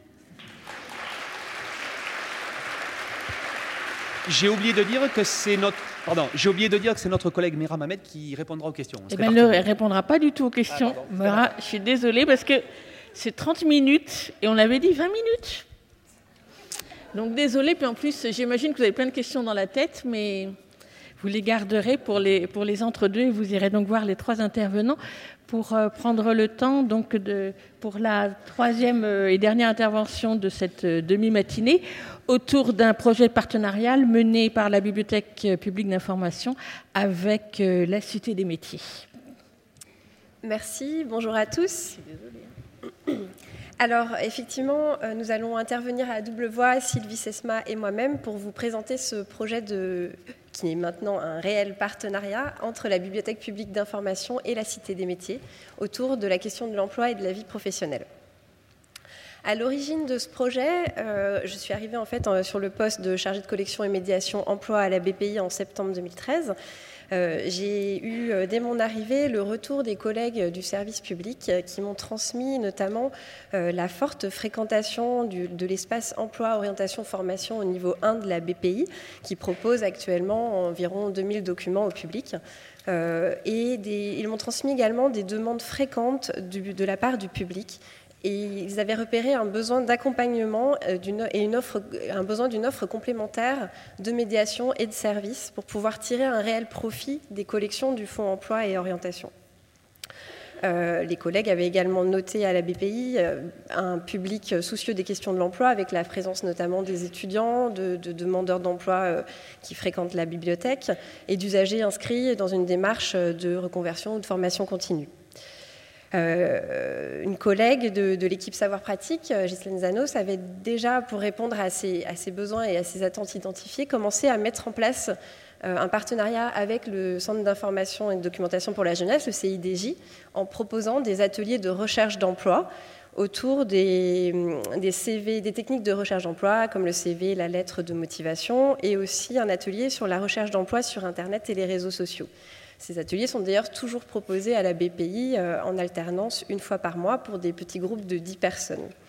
Speaker 6: J'ai oublié de dire que c'est notre, pardon, j'ai oublié de dire que c'est notre collègue Mira Mamed qui répondra aux questions.
Speaker 1: Eh ben, elle ne répondra pas du tout aux questions. Ah, Mira, je suis désolée parce que c'est trente minutes et on avait dit vingt minutes. Donc désolée, puis en plus, j'imagine que vous avez plein de questions dans la tête, mais vous les garderez pour les, pour les entre-deux et vous irez donc voir les trois intervenants pour euh, prendre le temps donc de, pour la troisième et dernière intervention de cette demi-matinée autour d'un projet partenarial mené par la Bibliothèque publique d'information avec euh, la Cité des métiers.
Speaker 7: Merci, bonjour à tous. Alors, effectivement, nous allons intervenir à double voix, Sylvie Sesma et moi-même, pour vous présenter ce projet de, qui est maintenant un réel partenariat entre la Bibliothèque publique d'information et la Cité des métiers, autour de la question de l'emploi et de la vie professionnelle. À l'origine de ce projet, euh, je suis arrivée en fait sur le poste de chargée de collection et médiation emploi à la B P I en septembre deux mille treize. Euh, j'ai eu, euh, dès mon arrivée, le retour des collègues du service public euh, qui m'ont transmis notamment euh, la forte fréquentation du, de l'espace emploi, orientation, formation au niveau un de la B P I, qui propose actuellement environ deux mille documents au public. Euh, et des, ils m'ont transmis également des demandes fréquentes du, de la part du public. Et ils avaient repéré un besoin d'accompagnement d'une, et une offre, un besoin d'une offre complémentaire de médiation et de services pour pouvoir tirer un réel profit des collections du Fonds emploi et orientation. Euh, les collègues avaient également noté à la B P I euh, un public soucieux des questions de l'emploi, avec la présence notamment des étudiants, de, de demandeurs d'emploi euh, qui fréquentent la bibliothèque et d'usagers inscrits dans une démarche de reconversion ou de formation continue. Euh, une collègue de, de l'équipe Savoir Pratique, Ghislaine Zanos, avait déjà, pour répondre à ces, à ces besoins et à ces attentes identifiées, commencé à mettre en place euh, un partenariat avec le Centre d'information et de documentation pour la jeunesse, le C I D J, en proposant des ateliers de recherche d'emploi autour des, des C V, des techniques de recherche d'emploi, comme le C V, la lettre de motivation, et aussi un atelier sur la recherche d'emploi sur Internet et les réseaux sociaux. Ces ateliers sont d'ailleurs toujours proposés à la B P I euh, en alternance une fois par mois pour des petits groupes de dix personnes.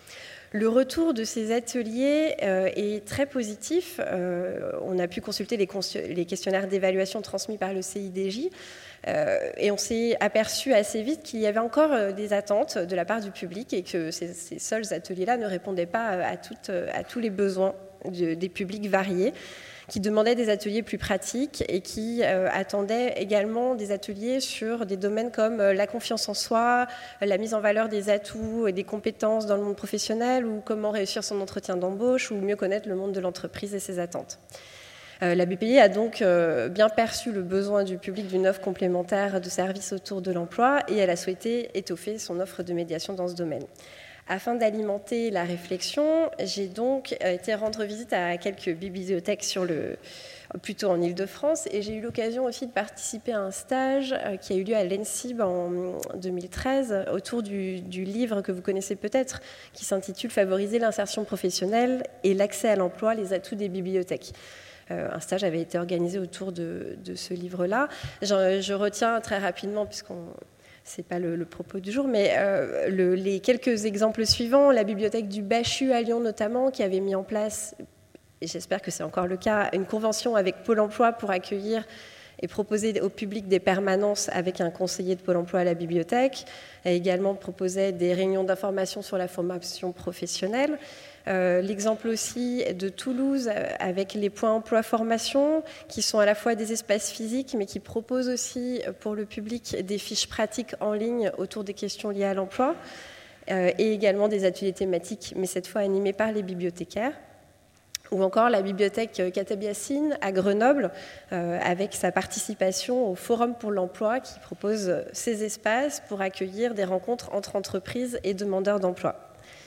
Speaker 7: Le retour de ces ateliers euh, est très positif. Euh, on a pu consulter les, les questionnaires d'évaluation transmis par le C I D J euh, et on s'est aperçu assez vite qu'il y avait encore euh, des attentes de la part du public et que ces, ces seuls ateliers-là ne répondaient pas à, toutes, à tous les besoins de, des publics variés, qui demandaient des ateliers plus pratiques et qui euh, attendaient également des ateliers sur des domaines comme euh, la confiance en soi, la mise en valeur des atouts et des compétences dans le monde professionnel, ou comment réussir son entretien d'embauche, ou mieux connaître le monde de l'entreprise et ses attentes. Euh, la B P I a donc euh, bien perçu le besoin du public d'une offre complémentaire de services autour de l'emploi et elle a souhaité étoffer son offre de médiation dans ce domaine. Afin d'alimenter la réflexion, j'ai donc été rendre visite à quelques bibliothèques sur le, plutôt en Île-de-France, et j'ai eu l'occasion aussi de participer à un stage qui a eu lieu à l'E N S I B en deux mille treize autour du, du livre que vous connaissez peut-être, qui s'intitule « Favoriser l'insertion professionnelle et l'accès à l'emploi, les atouts des bibliothèques ». Un stage avait été organisé autour de, de ce livre-là. Je, je retiens très rapidement, puisqu'on... ce n'est pas le, le propos du jour, mais euh, le, les quelques exemples suivants, la bibliothèque du Bachu à Lyon notamment, qui avait mis en place, et j'espère que c'est encore le cas, une convention avec Pôle emploi pour accueillir et proposer au public des permanences avec un conseiller de Pôle emploi à la bibliothèque, et également proposait des réunions d'information sur la formation professionnelle. Euh, l'exemple aussi de Toulouse avec les points emploi formation qui sont à la fois des espaces physiques mais qui proposent aussi pour le public des fiches pratiques en ligne autour des questions liées à l'emploi euh, et également des ateliers thématiques mais cette fois animés par les bibliothécaires. Ou encore la bibliothèque Katabiassine à Grenoble euh, avec sa participation au Forum pour l'emploi qui propose ces espaces pour accueillir des rencontres entre entreprises et demandeurs d'emploi.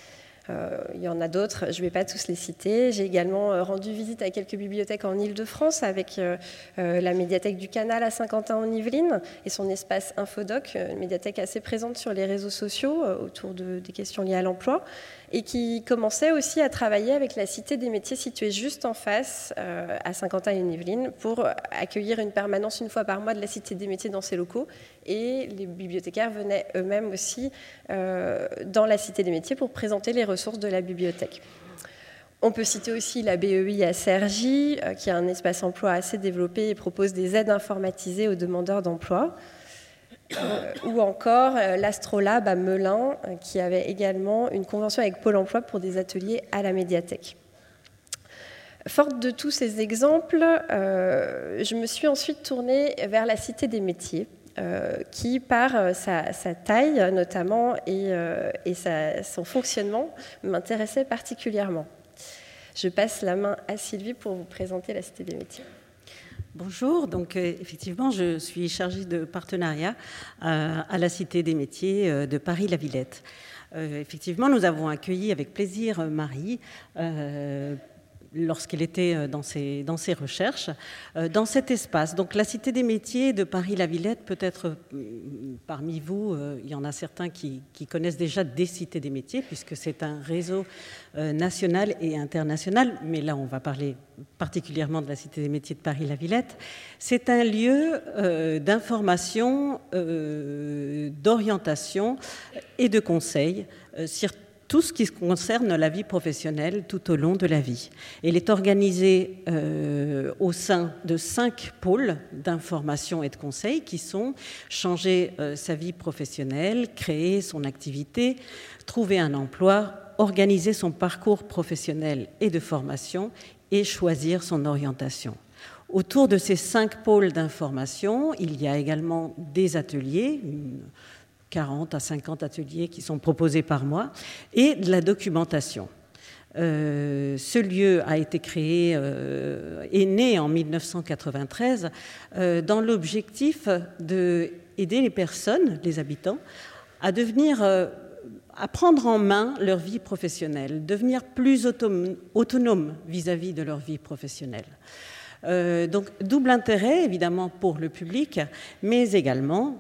Speaker 7: Euh, il y en a d'autres, je ne vais pas tous les citer. J'ai également euh, rendu visite à quelques bibliothèques en Île-de-France avec euh, euh, la médiathèque du Canal à Saint-Quentin-en-Yvelines et son espace Infodoc, une médiathèque assez présente sur les réseaux sociaux euh, autour de, des questions liées à l'emploi et qui commençait aussi à travailler avec la Cité des métiers située juste en face euh, à Saint-Quentin-en-Yvelines pour accueillir une permanence une fois par mois de la Cité des métiers dans ses locaux. Et les bibliothécaires venaient eux-mêmes aussi euh, dans la Cité des métiers pour présenter les ressources de la bibliothèque. On peut citer aussi la B E I à Cergy, euh, qui a un espace emploi assez développé et propose des aides informatisées aux demandeurs d'emploi. Euh, ou encore euh, l'Astrolabe à Melun, euh, qui avait également une convention avec Pôle emploi pour des ateliers à la médiathèque. Forte de tous ces exemples, euh, je me suis ensuite tournée vers la Cité des métiers, Euh, qui, par euh, sa, sa taille notamment et, euh, et sa, son fonctionnement, m'intéressait particulièrement. Je passe la main à Sylvie pour vous présenter la Cité des métiers.
Speaker 8: Bonjour, donc euh, effectivement, je suis chargée de partenariat euh, à la Cité des métiers euh, de Paris-la-Villette. Euh, effectivement, nous avons accueilli avec plaisir Marie euh, lorsqu'elle était dans ses, dans ses recherches, euh, dans cet espace. Donc la Cité des métiers de Paris-la-Villette, peut-être euh, parmi vous, euh, il y en a certains qui, qui connaissent déjà des cités des métiers, puisque c'est un réseau euh, national et international, mais là on va parler particulièrement de la Cité des métiers de Paris-la-Villette. C'est un lieu euh, d'information, euh, d'orientation et de conseil euh, sur tout ce qui concerne la vie professionnelle tout au long de la vie. Elle est organisée euh, au sein de cinq pôles d'information et de conseil qui sont changer euh, sa vie professionnelle, créer son activité, trouver un emploi, organiser son parcours professionnel et de formation et choisir son orientation. Autour de ces cinq pôles d'information, il y a également des ateliers, une quarante à cinquante ateliers qui sont proposés par mois, et de la documentation. Euh, ce lieu a été créé, euh, est né en mille neuf cent quatre-vingt-treize, euh, dans l'objectif d'aider les personnes, les habitants, à devenir, euh, à prendre en main leur vie professionnelle, devenir plus autonome, autonome vis-à-vis de leur vie professionnelle. Euh, donc, double intérêt, évidemment, pour le public, mais également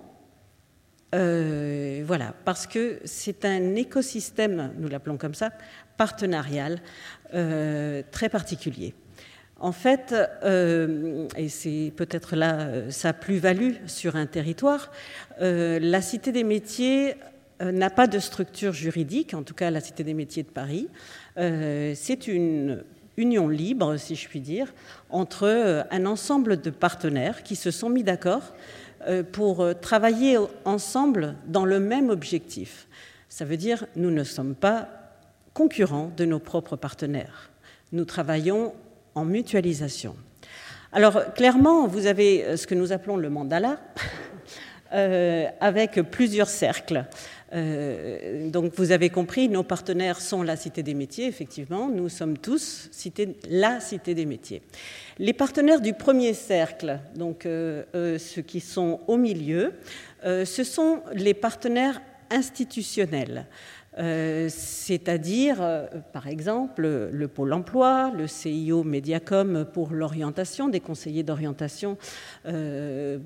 Speaker 8: Euh, voilà, parce que c'est un écosystème, nous l'appelons comme ça, partenarial, euh, très particulier. En fait, euh, et c'est peut-être là euh, sa plus-value sur un territoire, euh, la Cité des métiers euh, n'a pas de structure juridique, en tout cas la Cité des métiers de Paris. Euh, c'est une union libre, si je puis dire, entre euh, un ensemble de partenaires qui se sont mis d'accord euh, pour travailler ensemble dans le même objectif. Ça veut dire nous ne sommes pas concurrents de nos propres partenaires. Nous travaillons en mutualisation. Alors, clairement, vous avez ce que nous appelons le mandala, euh, avec plusieurs cercles. Euh, donc, vous avez compris, nos partenaires sont la Cité des métiers, effectivement. Nous sommes tous cité, la Cité des métiers. Les partenaires du premier cercle, donc euh, euh, ceux qui sont au milieu, euh, ce sont les partenaires institutionnels. Euh, c'est-à-dire, euh, par exemple, le Pôle emploi, le C I O Mediacom pour l'orientation, des conseillers d'orientation euh,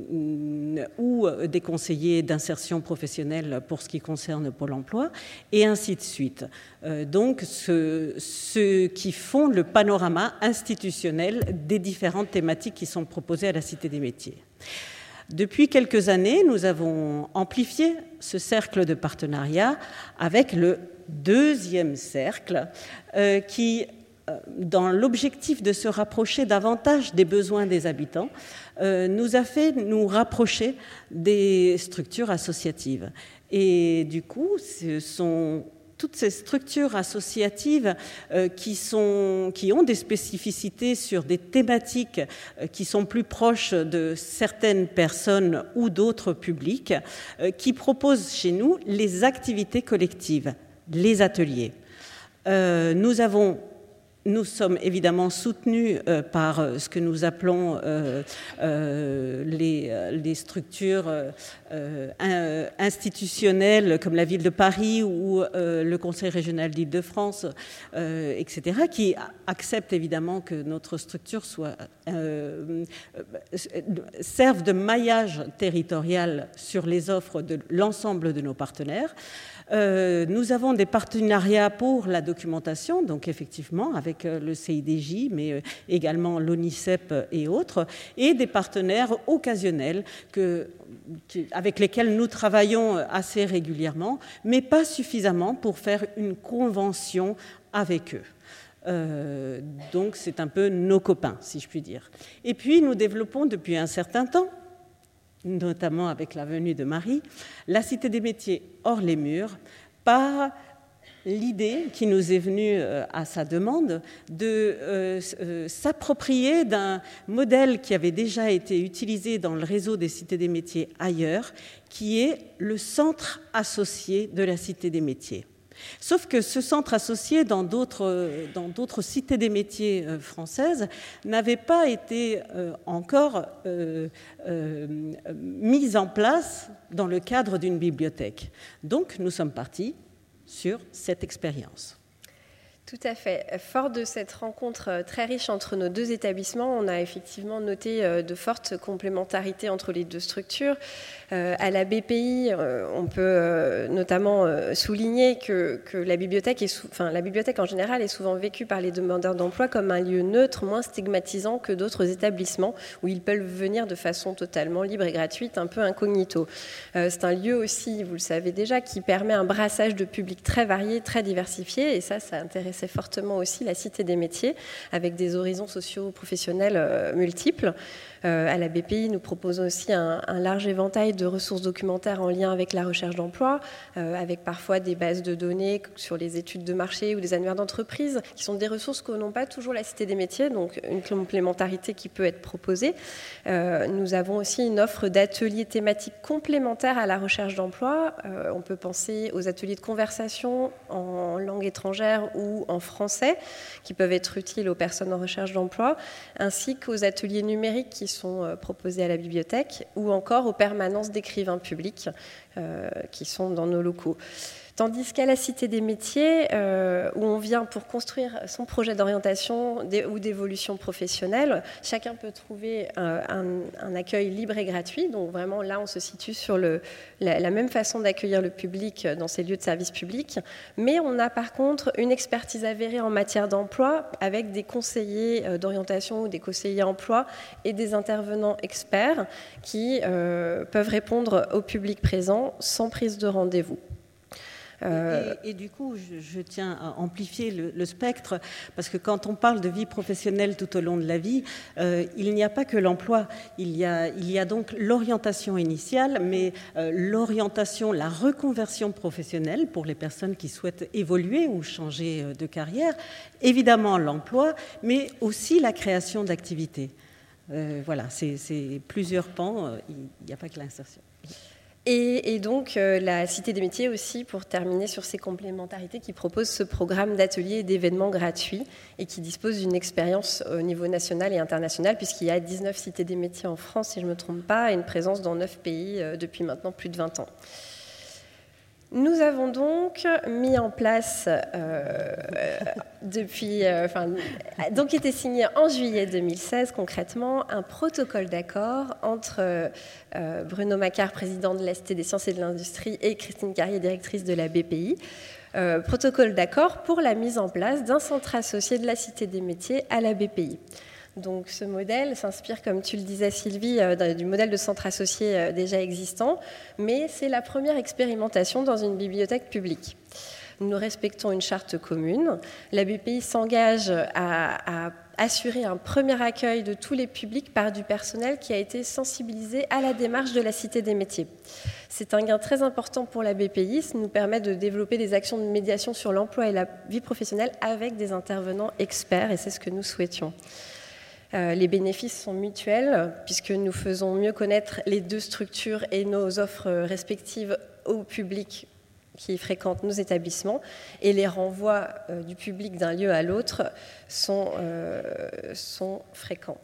Speaker 8: ou des conseillers d'insertion professionnelle pour ce qui concerne Pôle emploi, et ainsi de suite. Euh, donc, ceux, ceux qui font le panorama institutionnel des différentes thématiques qui sont proposées à la Cité des métiers. Depuis quelques années, nous avons amplifié ce cercle de partenariat avec le deuxième cercle euh, qui, euh, dans l'objectif de se rapprocher davantage des besoins des habitants, euh, nous a fait nous rapprocher des structures associatives. Et du coup, ce sont toutes ces structures associatives euh, qui, sont, qui ont des spécificités sur des thématiques euh, qui sont plus proches de certaines personnes ou d'autres publics, euh, qui proposent chez nous les activités collectives, les ateliers. Euh, nous avons Nous sommes évidemment soutenus euh, par ce que nous appelons euh, euh, les, les structures euh, institutionnelles comme la Ville de Paris ou euh, le Conseil régional d'Île-de-France, euh, et cetera, qui acceptent évidemment que notre structure soit, euh, serve de maillage territorial sur les offres de l'ensemble de nos partenaires. Euh, nous avons des partenariats pour la documentation, donc effectivement avec le C I D J, mais également l'ONICEP et autres, et des partenaires occasionnels que, avec lesquels nous travaillons assez régulièrement, mais pas suffisamment pour faire une convention avec eux. Euh, donc c'est un peu nos copains, si je puis dire. Et puis nous développons depuis un certain temps, notamment avec la venue de Marie, la Cité des métiers hors les murs, par l'idée qui nous est venue à sa demande de euh, euh, s'approprier d'un modèle qui avait déjà été utilisé dans le réseau des cités des métiers ailleurs, qui est le centre associé de la Cité des métiers. Sauf que ce centre associé dans d'autres, dans d'autres cités des métiers françaises n'avait pas été euh, encore euh, euh, mis en place dans le cadre d'une bibliothèque. Donc nous sommes partis sur cette expérience.
Speaker 7: Tout à fait. Fort de cette rencontre très riche entre nos deux établissements, on a effectivement noté de fortes complémentarités entre les deux structures. À la B P I, on peut notamment souligner que, que la, bibliothèque est sou... enfin, la bibliothèque en général est souvent vécue par les demandeurs d'emploi comme un lieu neutre, moins stigmatisant que d'autres établissements où ils peuvent venir de façon totalement libre et gratuite, un peu incognito. C'est un lieu aussi, vous le savez déjà, qui permet un brassage de publics très variés, très diversifiés, et ça, ça intéresse fortement aussi la Cité des métiers, avec des horizons socio-professionnels euh, multiples. Euh, à la B P I, nous proposons aussi un, un large éventail de ressources documentaires en lien avec la recherche d'emploi, euh, avec parfois des bases de données sur les études de marché ou des annuaires d'entreprise, qui sont des ressources que n'ont pas toujours la Cité des métiers, donc une complémentarité qui peut être proposée. Euh, nous avons aussi une offre d'ateliers thématiques complémentaires à la recherche d'emploi. Euh, on peut penser aux ateliers de conversation en langue étrangère ou en français, qui peuvent être utiles aux personnes en recherche d'emploi, ainsi qu'aux ateliers numériques qui sont proposés à la bibliothèque, ou encore aux permanences d'écrivains publics euh, qui sont dans nos locaux. Tandis qu'à la Cité des métiers, euh, où on vient pour construire son projet d'orientation ou d'évolution professionnelle, chacun peut trouver un, un, un accueil libre et gratuit. Donc vraiment, là, on se situe sur le, la, la même façon d'accueillir le public dans ces lieux de service public. Mais on a par contre une expertise avérée en matière d'emploi avec des conseillers d'orientation ou des conseillers emploi et des intervenants experts qui euh, peuvent répondre au public présent temps sans prise de rendez-vous.
Speaker 8: Euh... Et, et, et du coup, je, je tiens à amplifier le, le spectre, parce que quand on parle de vie professionnelle tout au long de la vie, euh, il n'y a pas que l'emploi, il y a, il y a donc l'orientation initiale, mais euh, l'orientation, la reconversion professionnelle pour les personnes qui souhaitent évoluer ou changer de carrière, évidemment l'emploi, mais aussi la création d'activités. Euh, voilà, c'est, c'est plusieurs pans, euh, il n'y a pas que l'insertion.
Speaker 7: Et, et donc, euh, la Cité des métiers aussi, pour terminer sur ces complémentarités, qui propose ce programme d'ateliers et d'événements gratuits et qui dispose d'une expérience au niveau national et international, puisqu'il y a dix-neuf cités des métiers en France, si je ne me trompe pas, et une présence dans neuf pays euh, depuis maintenant plus de vingt ans. Nous avons donc mis en place, euh, depuis, euh, enfin, donc été signé en juillet deux mille seize concrètement, un protocole d'accord entre euh, Bruno Macquart, président de la Cité des sciences et de l'industrie, et Christine Carrier, directrice de la B P I. Euh, protocole d'accord pour la mise en place d'un centre associé de la Cité des métiers à la B P I. Donc ce modèle s'inspire, comme tu le disais Sylvie, euh, du modèle de centre associé euh, déjà existant, mais c'est la première expérimentation dans une bibliothèque publique. Nous respectons une charte commune. La B P I s'engage à, à assurer un premier accueil de tous les publics par du personnel qui a été sensibilisé à la démarche de la Cité des métiers. C'est un gain très important pour la B P I. Ça nous permet de développer des actions de médiation sur l'emploi et la vie professionnelle avec des intervenants experts, et c'est ce que nous souhaitions. Euh, les bénéfices sont mutuels, puisque nous faisons mieux connaître les deux structures et nos offres respectives au public qui fréquentent nos établissements, et les renvois euh, du public d'un lieu à l'autre sont, euh, sont fréquents.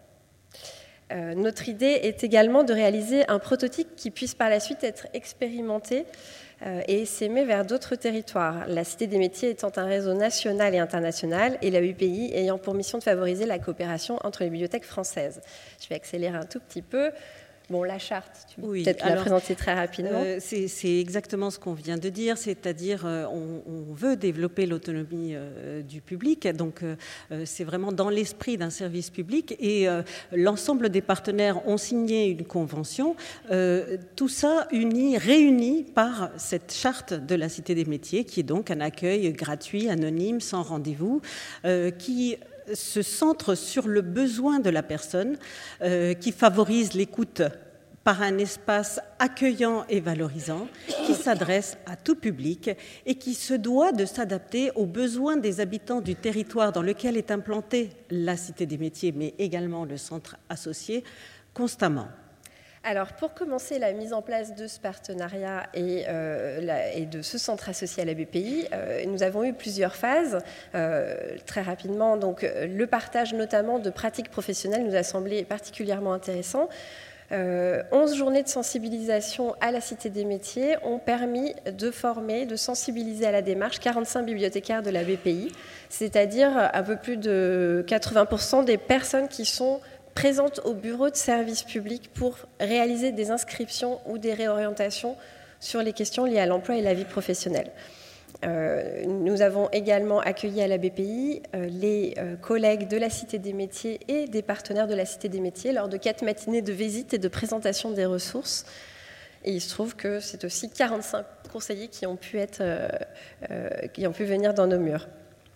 Speaker 7: Euh, notre idée est également de réaliser un prototype qui puisse par la suite être expérimenté euh, et s'aimer vers d'autres territoires. La Cité des métiers étant un réseau national et international, et la U P I ayant pour mission de favoriser la coopération entre les bibliothèques françaises. Je vais accélérer un tout petit peu. Bon, la charte, tu peux oui, peut-être alors, la présenter très rapidement.
Speaker 8: Euh, c'est, c'est exactement ce qu'on vient de dire, c'est-à-dire euh, on, on veut développer l'autonomie euh, du public, donc euh, c'est vraiment dans l'esprit d'un service public, et euh, l'ensemble des partenaires ont signé une convention, euh, tout ça uni, réuni par cette charte de la Cité des métiers, qui est donc un accueil gratuit, anonyme, sans rendez-vous, euh, qui se centre sur le besoin de la personne, euh, qui favorise l'écoute par un espace accueillant et valorisant, qui s'adresse à tout public et qui se doit de s'adapter aux besoins des habitants du territoire dans lequel est implantée la Cité des métiers, mais également le centre associé, constamment.
Speaker 7: Alors, pour commencer la mise en place de ce partenariat et, euh, la, et de ce centre associé à la B P I, euh, nous avons eu plusieurs phases. Euh, très rapidement, donc, le partage notamment de pratiques professionnelles nous a semblé particulièrement intéressant. Euh, onze journées de sensibilisation à la Cité des métiers ont permis de former, de sensibiliser à la démarche quarante-cinq bibliothécaires de la B P I, c'est-à-dire un peu plus de quatre-vingts pour cent des personnes qui sont présentes au bureau de service public pour réaliser des inscriptions ou des réorientations sur les questions liées à l'emploi et la vie professionnelle. Euh, nous avons également accueilli à la B P I euh, les euh, collègues de la Cité des métiers et des partenaires de la Cité des métiers lors de quatre matinées de visite et de présentation des ressources. Et il se trouve que c'est aussi quarante-cinq conseillers qui ont pu, être, euh, euh, qui ont pu venir dans nos murs.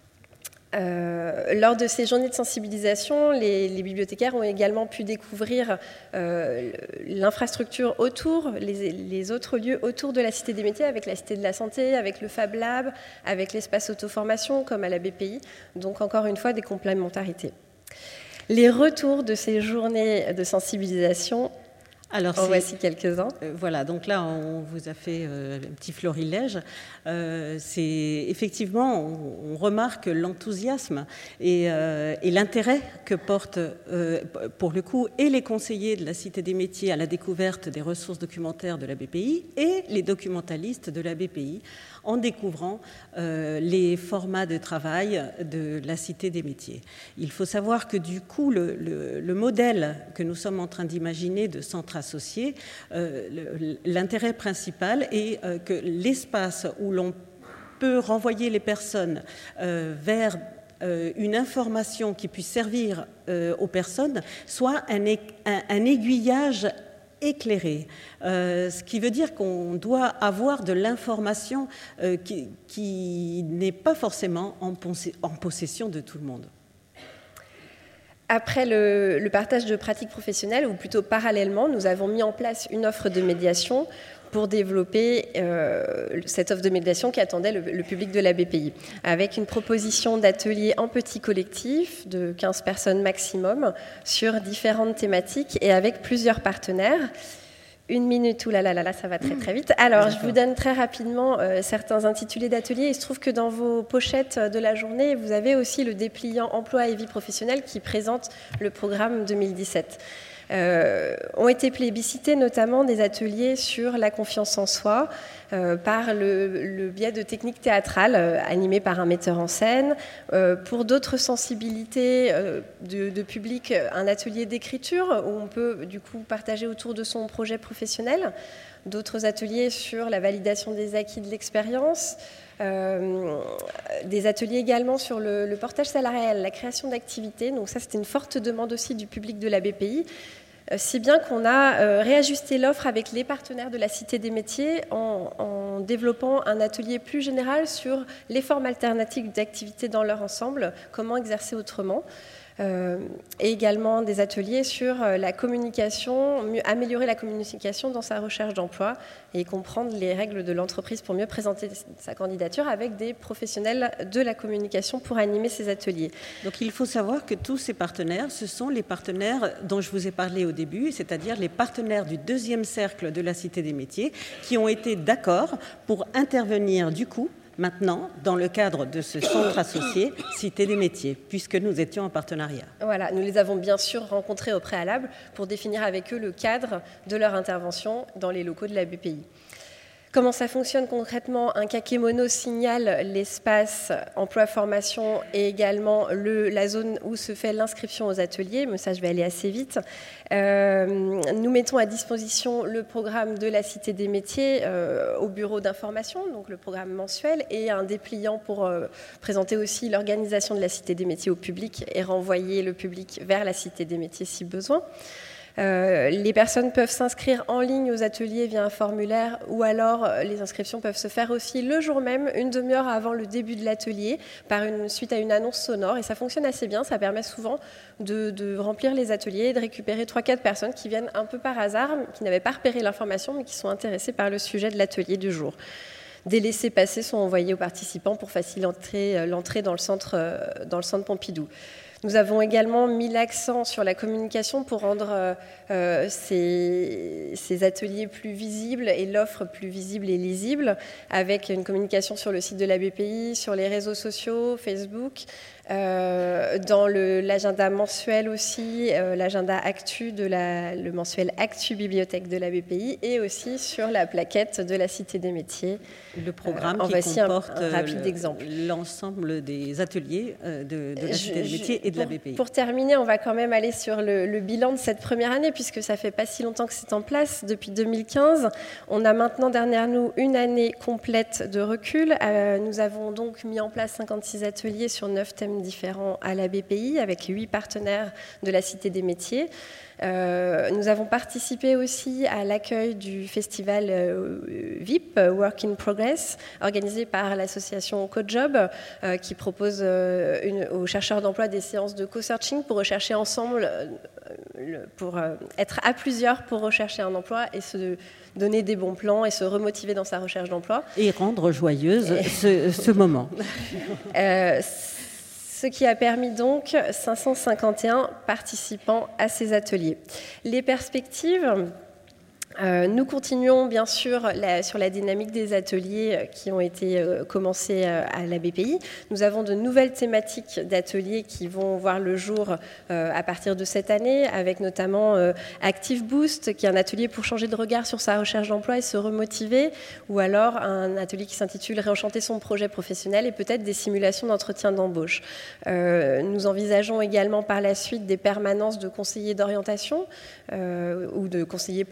Speaker 7: Euh, lors de ces journées de sensibilisation, les, les bibliothécaires ont également pu découvrir euh, l'infrastructure autour, les, les autres lieux autour de la Cité des métiers, avec la Cité de la santé, avec le Fab Lab, avec l'espace auto-formation comme à la B P I. Donc encore une fois, des complémentarités. Les retours de ces journées de sensibilisation, alors en voici quelques-uns.
Speaker 8: Euh, voilà, donc là, on vous a fait euh, un petit florilège. Euh, c'est effectivement, on, on remarque l'enthousiasme et, euh, et l'intérêt que portent, euh, pour le coup, et les conseillers de la Cité des métiers à la découverte des ressources documentaires de la B P I et les documentalistes de la B P I en découvrant euh, les formats de travail de la Cité des métiers. Il faut savoir que du coup, le, le, le modèle que nous sommes en train d'imaginer de centre associé, euh, le, l'intérêt principal est euh, que l'espace où l'on peut renvoyer les personnes euh, vers euh, une information qui puisse servir euh, aux personnes soit un, un, un aiguillage éclairée, euh, ce qui veut dire qu'on doit avoir de l'information euh, qui, qui n'est pas forcément en, en possession de tout le monde.
Speaker 7: Après le, le partage de pratiques professionnelles, ou plutôt parallèlement, nous avons mis en place une offre de médiation pour développer euh, cette offre de médiation qui attendait le, le public de la B P I, avec une proposition d'ateliers en petits collectifs de quinze personnes maximum sur différentes thématiques et avec plusieurs partenaires. Une minute, oulala, là, là, là, ça va très très vite. Alors, je vous donne très rapidement euh, certains intitulés d'ateliers. Il se trouve que dans vos pochettes de la journée, vous avez aussi le dépliant emploi et vie professionnelle qui présente le programme deux mille dix-sept. Euh, ont été plébiscités notamment des ateliers sur la confiance en soi euh, par le, le biais de techniques théâtrales euh, animées par un metteur en scène. Euh, pour d'autres sensibilités euh, de, de public, un atelier d'écriture où on peut du coup partager autour de son projet professionnel. D'autres ateliers sur la validation des acquis de l'expérience. Euh, des ateliers également sur le, le portage salarial, la création d'activités. Donc ça, c'était une forte demande aussi du public de la B P I, euh, si bien qu'on a euh, réajusté l'offre avec les partenaires de la Cité des métiers en, en développant un atelier plus général sur les formes alternatives d'activités dans leur ensemble, comment exercer autrement. Euh, et également des ateliers sur la communication, mieux, améliorer la communication dans sa recherche d'emploi et comprendre les règles de l'entreprise pour mieux présenter sa candidature avec des professionnels de la communication pour animer ces ateliers.
Speaker 8: Donc il faut savoir que tous ces partenaires, ce sont les partenaires dont je vous ai parlé au début, c'est-à-dire les partenaires du deuxième cercle de la Cité des métiers qui ont été d'accord pour intervenir du coup maintenant, dans le cadre de ce centre associé Cité des métiers, puisque nous étions en partenariat.
Speaker 7: Voilà, nous les avons bien sûr rencontrés au préalable pour définir avec eux le cadre de leur intervention dans les locaux de la B P I. Comment ça fonctionne concrètement? Un kakémono signale l'espace emploi-formation et également le, la zone où se fait l'inscription aux ateliers, mais ça je vais aller assez vite. Euh, nous mettons à disposition le programme de la Cité des métiers euh, au bureau d'information, donc le programme mensuel, et un dépliant pour euh, présenter aussi l'organisation de la Cité des métiers au public et renvoyer le public vers la Cité des métiers si besoin. Euh, les personnes peuvent s'inscrire en ligne aux ateliers via un formulaire ou alors euh, les inscriptions peuvent se faire aussi le jour même, une demi-heure avant le début de l'atelier, par une, suite à une annonce sonore. Et ça fonctionne assez bien, ça permet souvent de, de remplir les ateliers et de récupérer trois quatre personnes qui viennent un peu par hasard, qui n'avaient pas repéré l'information mais qui sont intéressées par le sujet de l'atelier du jour. Des laissez-passer sont envoyés aux participants pour faciliter l'entrée dans le centre, dans le centre Pompidou. Nous avons également mis l'accent sur la communication pour rendre euh, ces, ces ateliers plus visibles et l'offre plus visible et lisible, avec une communication sur le site de la B P I, sur les réseaux sociaux, Facebook, euh, dans le, l'agenda mensuel aussi, euh, l'agenda Actu, de la, le mensuel Actu Bibliothèque de la B P I, et aussi sur la plaquette de la Cité des métiers.
Speaker 8: Le programme
Speaker 7: euh,
Speaker 8: qui comporte
Speaker 7: un, un rapide
Speaker 8: le,
Speaker 7: exemple.
Speaker 8: l'ensemble des ateliers de, de la Cité des métiers et de
Speaker 7: pour,
Speaker 8: la B P I.
Speaker 7: Pour terminer, on va quand même aller sur le, le bilan de cette première année, puisque ça fait pas si longtemps que c'est en place, depuis deux mille quinze. On a maintenant derrière nous une année complète de recul. Euh, nous avons donc mis en place cinquante-six ateliers sur neuf thèmes différents à la B P I, avec huit partenaires de la Cité des métiers. Euh, nous avons participé aussi à l'accueil du festival euh, V I P, Work in Progress, organisé par l'association CoJob, euh, qui propose euh, une, aux chercheurs d'emploi des séances de co-searching pour rechercher ensemble, euh, le, pour euh, être à plusieurs pour rechercher un emploi et se donner des bons plans et se remotiver dans sa recherche d'emploi.
Speaker 8: Et rendre joyeuse et... ce, ce moment.
Speaker 7: euh, Ce qui a permis donc cinq cent cinquante et un participants à ces ateliers. Les perspectives, euh, nous continuons bien sûr la, sur la dynamique des ateliers qui ont été euh, commencés euh, à la B P I. Nous avons de nouvelles thématiques d'ateliers qui vont voir le jour euh, à partir de cette année, avec notamment euh, Active Boost, qui est un atelier pour changer de regard sur sa recherche d'emploi et se remotiver, ou alors un atelier qui s'intitule Réenchanter son projet professionnel et peut-être des simulations d'entretien d'embauche. Euh, nous envisageons également par la suite des permanences de conseillers d'orientation euh, ou de conseillers pour l'emploi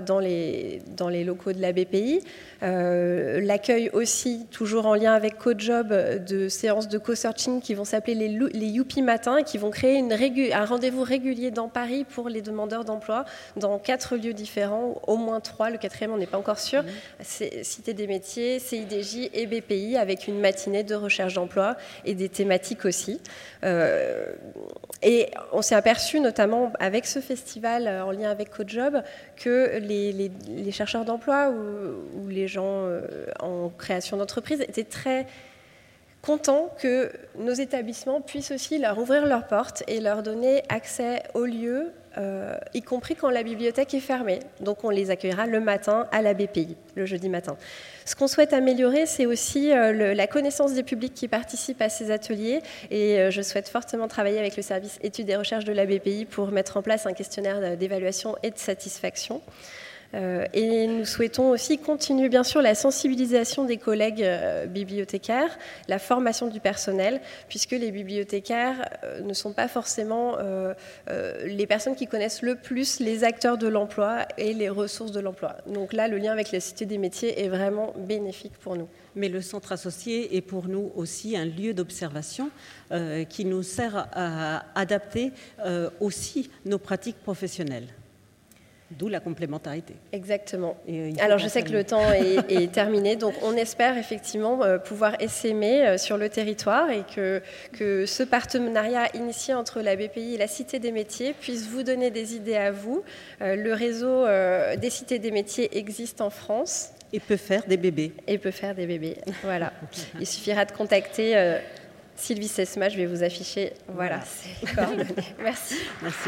Speaker 7: d'emploi dans les, dans les locaux de la B P I. Euh, l'accueil aussi, toujours en lien avec CoJob, de séances de co-searching qui vont s'appeler les, les Youpi Matins et qui vont créer une régu- un rendez-vous régulier dans Paris pour les demandeurs d'emploi dans quatre lieux différents, au moins trois, le quatrième on n'est pas encore sûr, mmh. C'est Cité des métiers, C I D J et B P I, avec une matinée de recherche d'emploi et des thématiques aussi. Euh, et on s'est aperçu notamment avec ce festival en lien avec CoJob que les, les, les chercheurs d'emploi ou, ou les gens en création d'entreprise étaient très contents que nos établissements puissent aussi leur ouvrir leurs portes et leur donner accès aux lieux, euh, y compris quand la bibliothèque est fermée. Donc on les accueillera le matin à la B P I, le jeudi matin. Ce qu'on souhaite améliorer, c'est aussi euh, le, la connaissance des publics qui participent à ces ateliers. Et euh, je souhaite fortement travailler avec le service études et recherches de la B P I pour mettre en place un questionnaire d'évaluation et de satisfaction. Euh, et nous souhaitons aussi continuer, bien sûr, la sensibilisation des collègues euh, bibliothécaires, la formation du personnel, puisque les bibliothécaires euh, ne sont pas forcément euh, euh, les personnes qui connaissent le plus les acteurs de l'emploi et les ressources de l'emploi. Donc là, le lien avec la Cité des métiers est vraiment bénéfique pour nous.
Speaker 8: Mais le centre associé est pour nous aussi un lieu d'observation euh, qui nous sert à adapter euh, aussi nos pratiques professionnelles. D'où la complémentarité.
Speaker 7: Exactement. Et, euh, Alors je sais que le temps est, est terminé, donc on espère effectivement euh, pouvoir essaimer euh, sur le territoire et que, que ce partenariat initié entre la B P I et la Cité des métiers puisse vous donner des idées à vous. Euh, le réseau euh, des cités des métiers existe en France.
Speaker 8: Et peut faire des bébés.
Speaker 7: Et peut faire des bébés, voilà. Il suffira de contacter euh, Sylvie Sesma, je vais vous afficher, voilà, voilà. Ses coordonnées. Merci.
Speaker 8: Merci.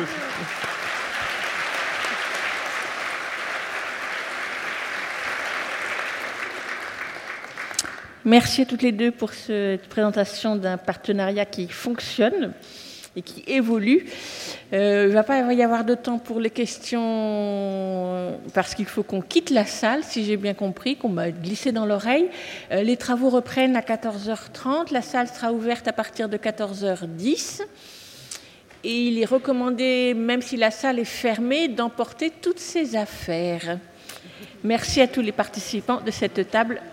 Speaker 1: Merci à toutes les deux pour cette présentation d'un partenariat qui fonctionne et qui évolue. Euh, il ne va pas y avoir de temps pour les questions parce qu'il faut qu'on quitte la salle, si j'ai bien compris, qu'on m'a glissé dans l'oreille. Euh, les travaux reprennent à quatorze heures trente. La salle sera ouverte à partir de quatorze heures dix. Et il est recommandé, même si la salle est fermée, d'emporter toutes ses affaires. Merci à tous les participants de cette table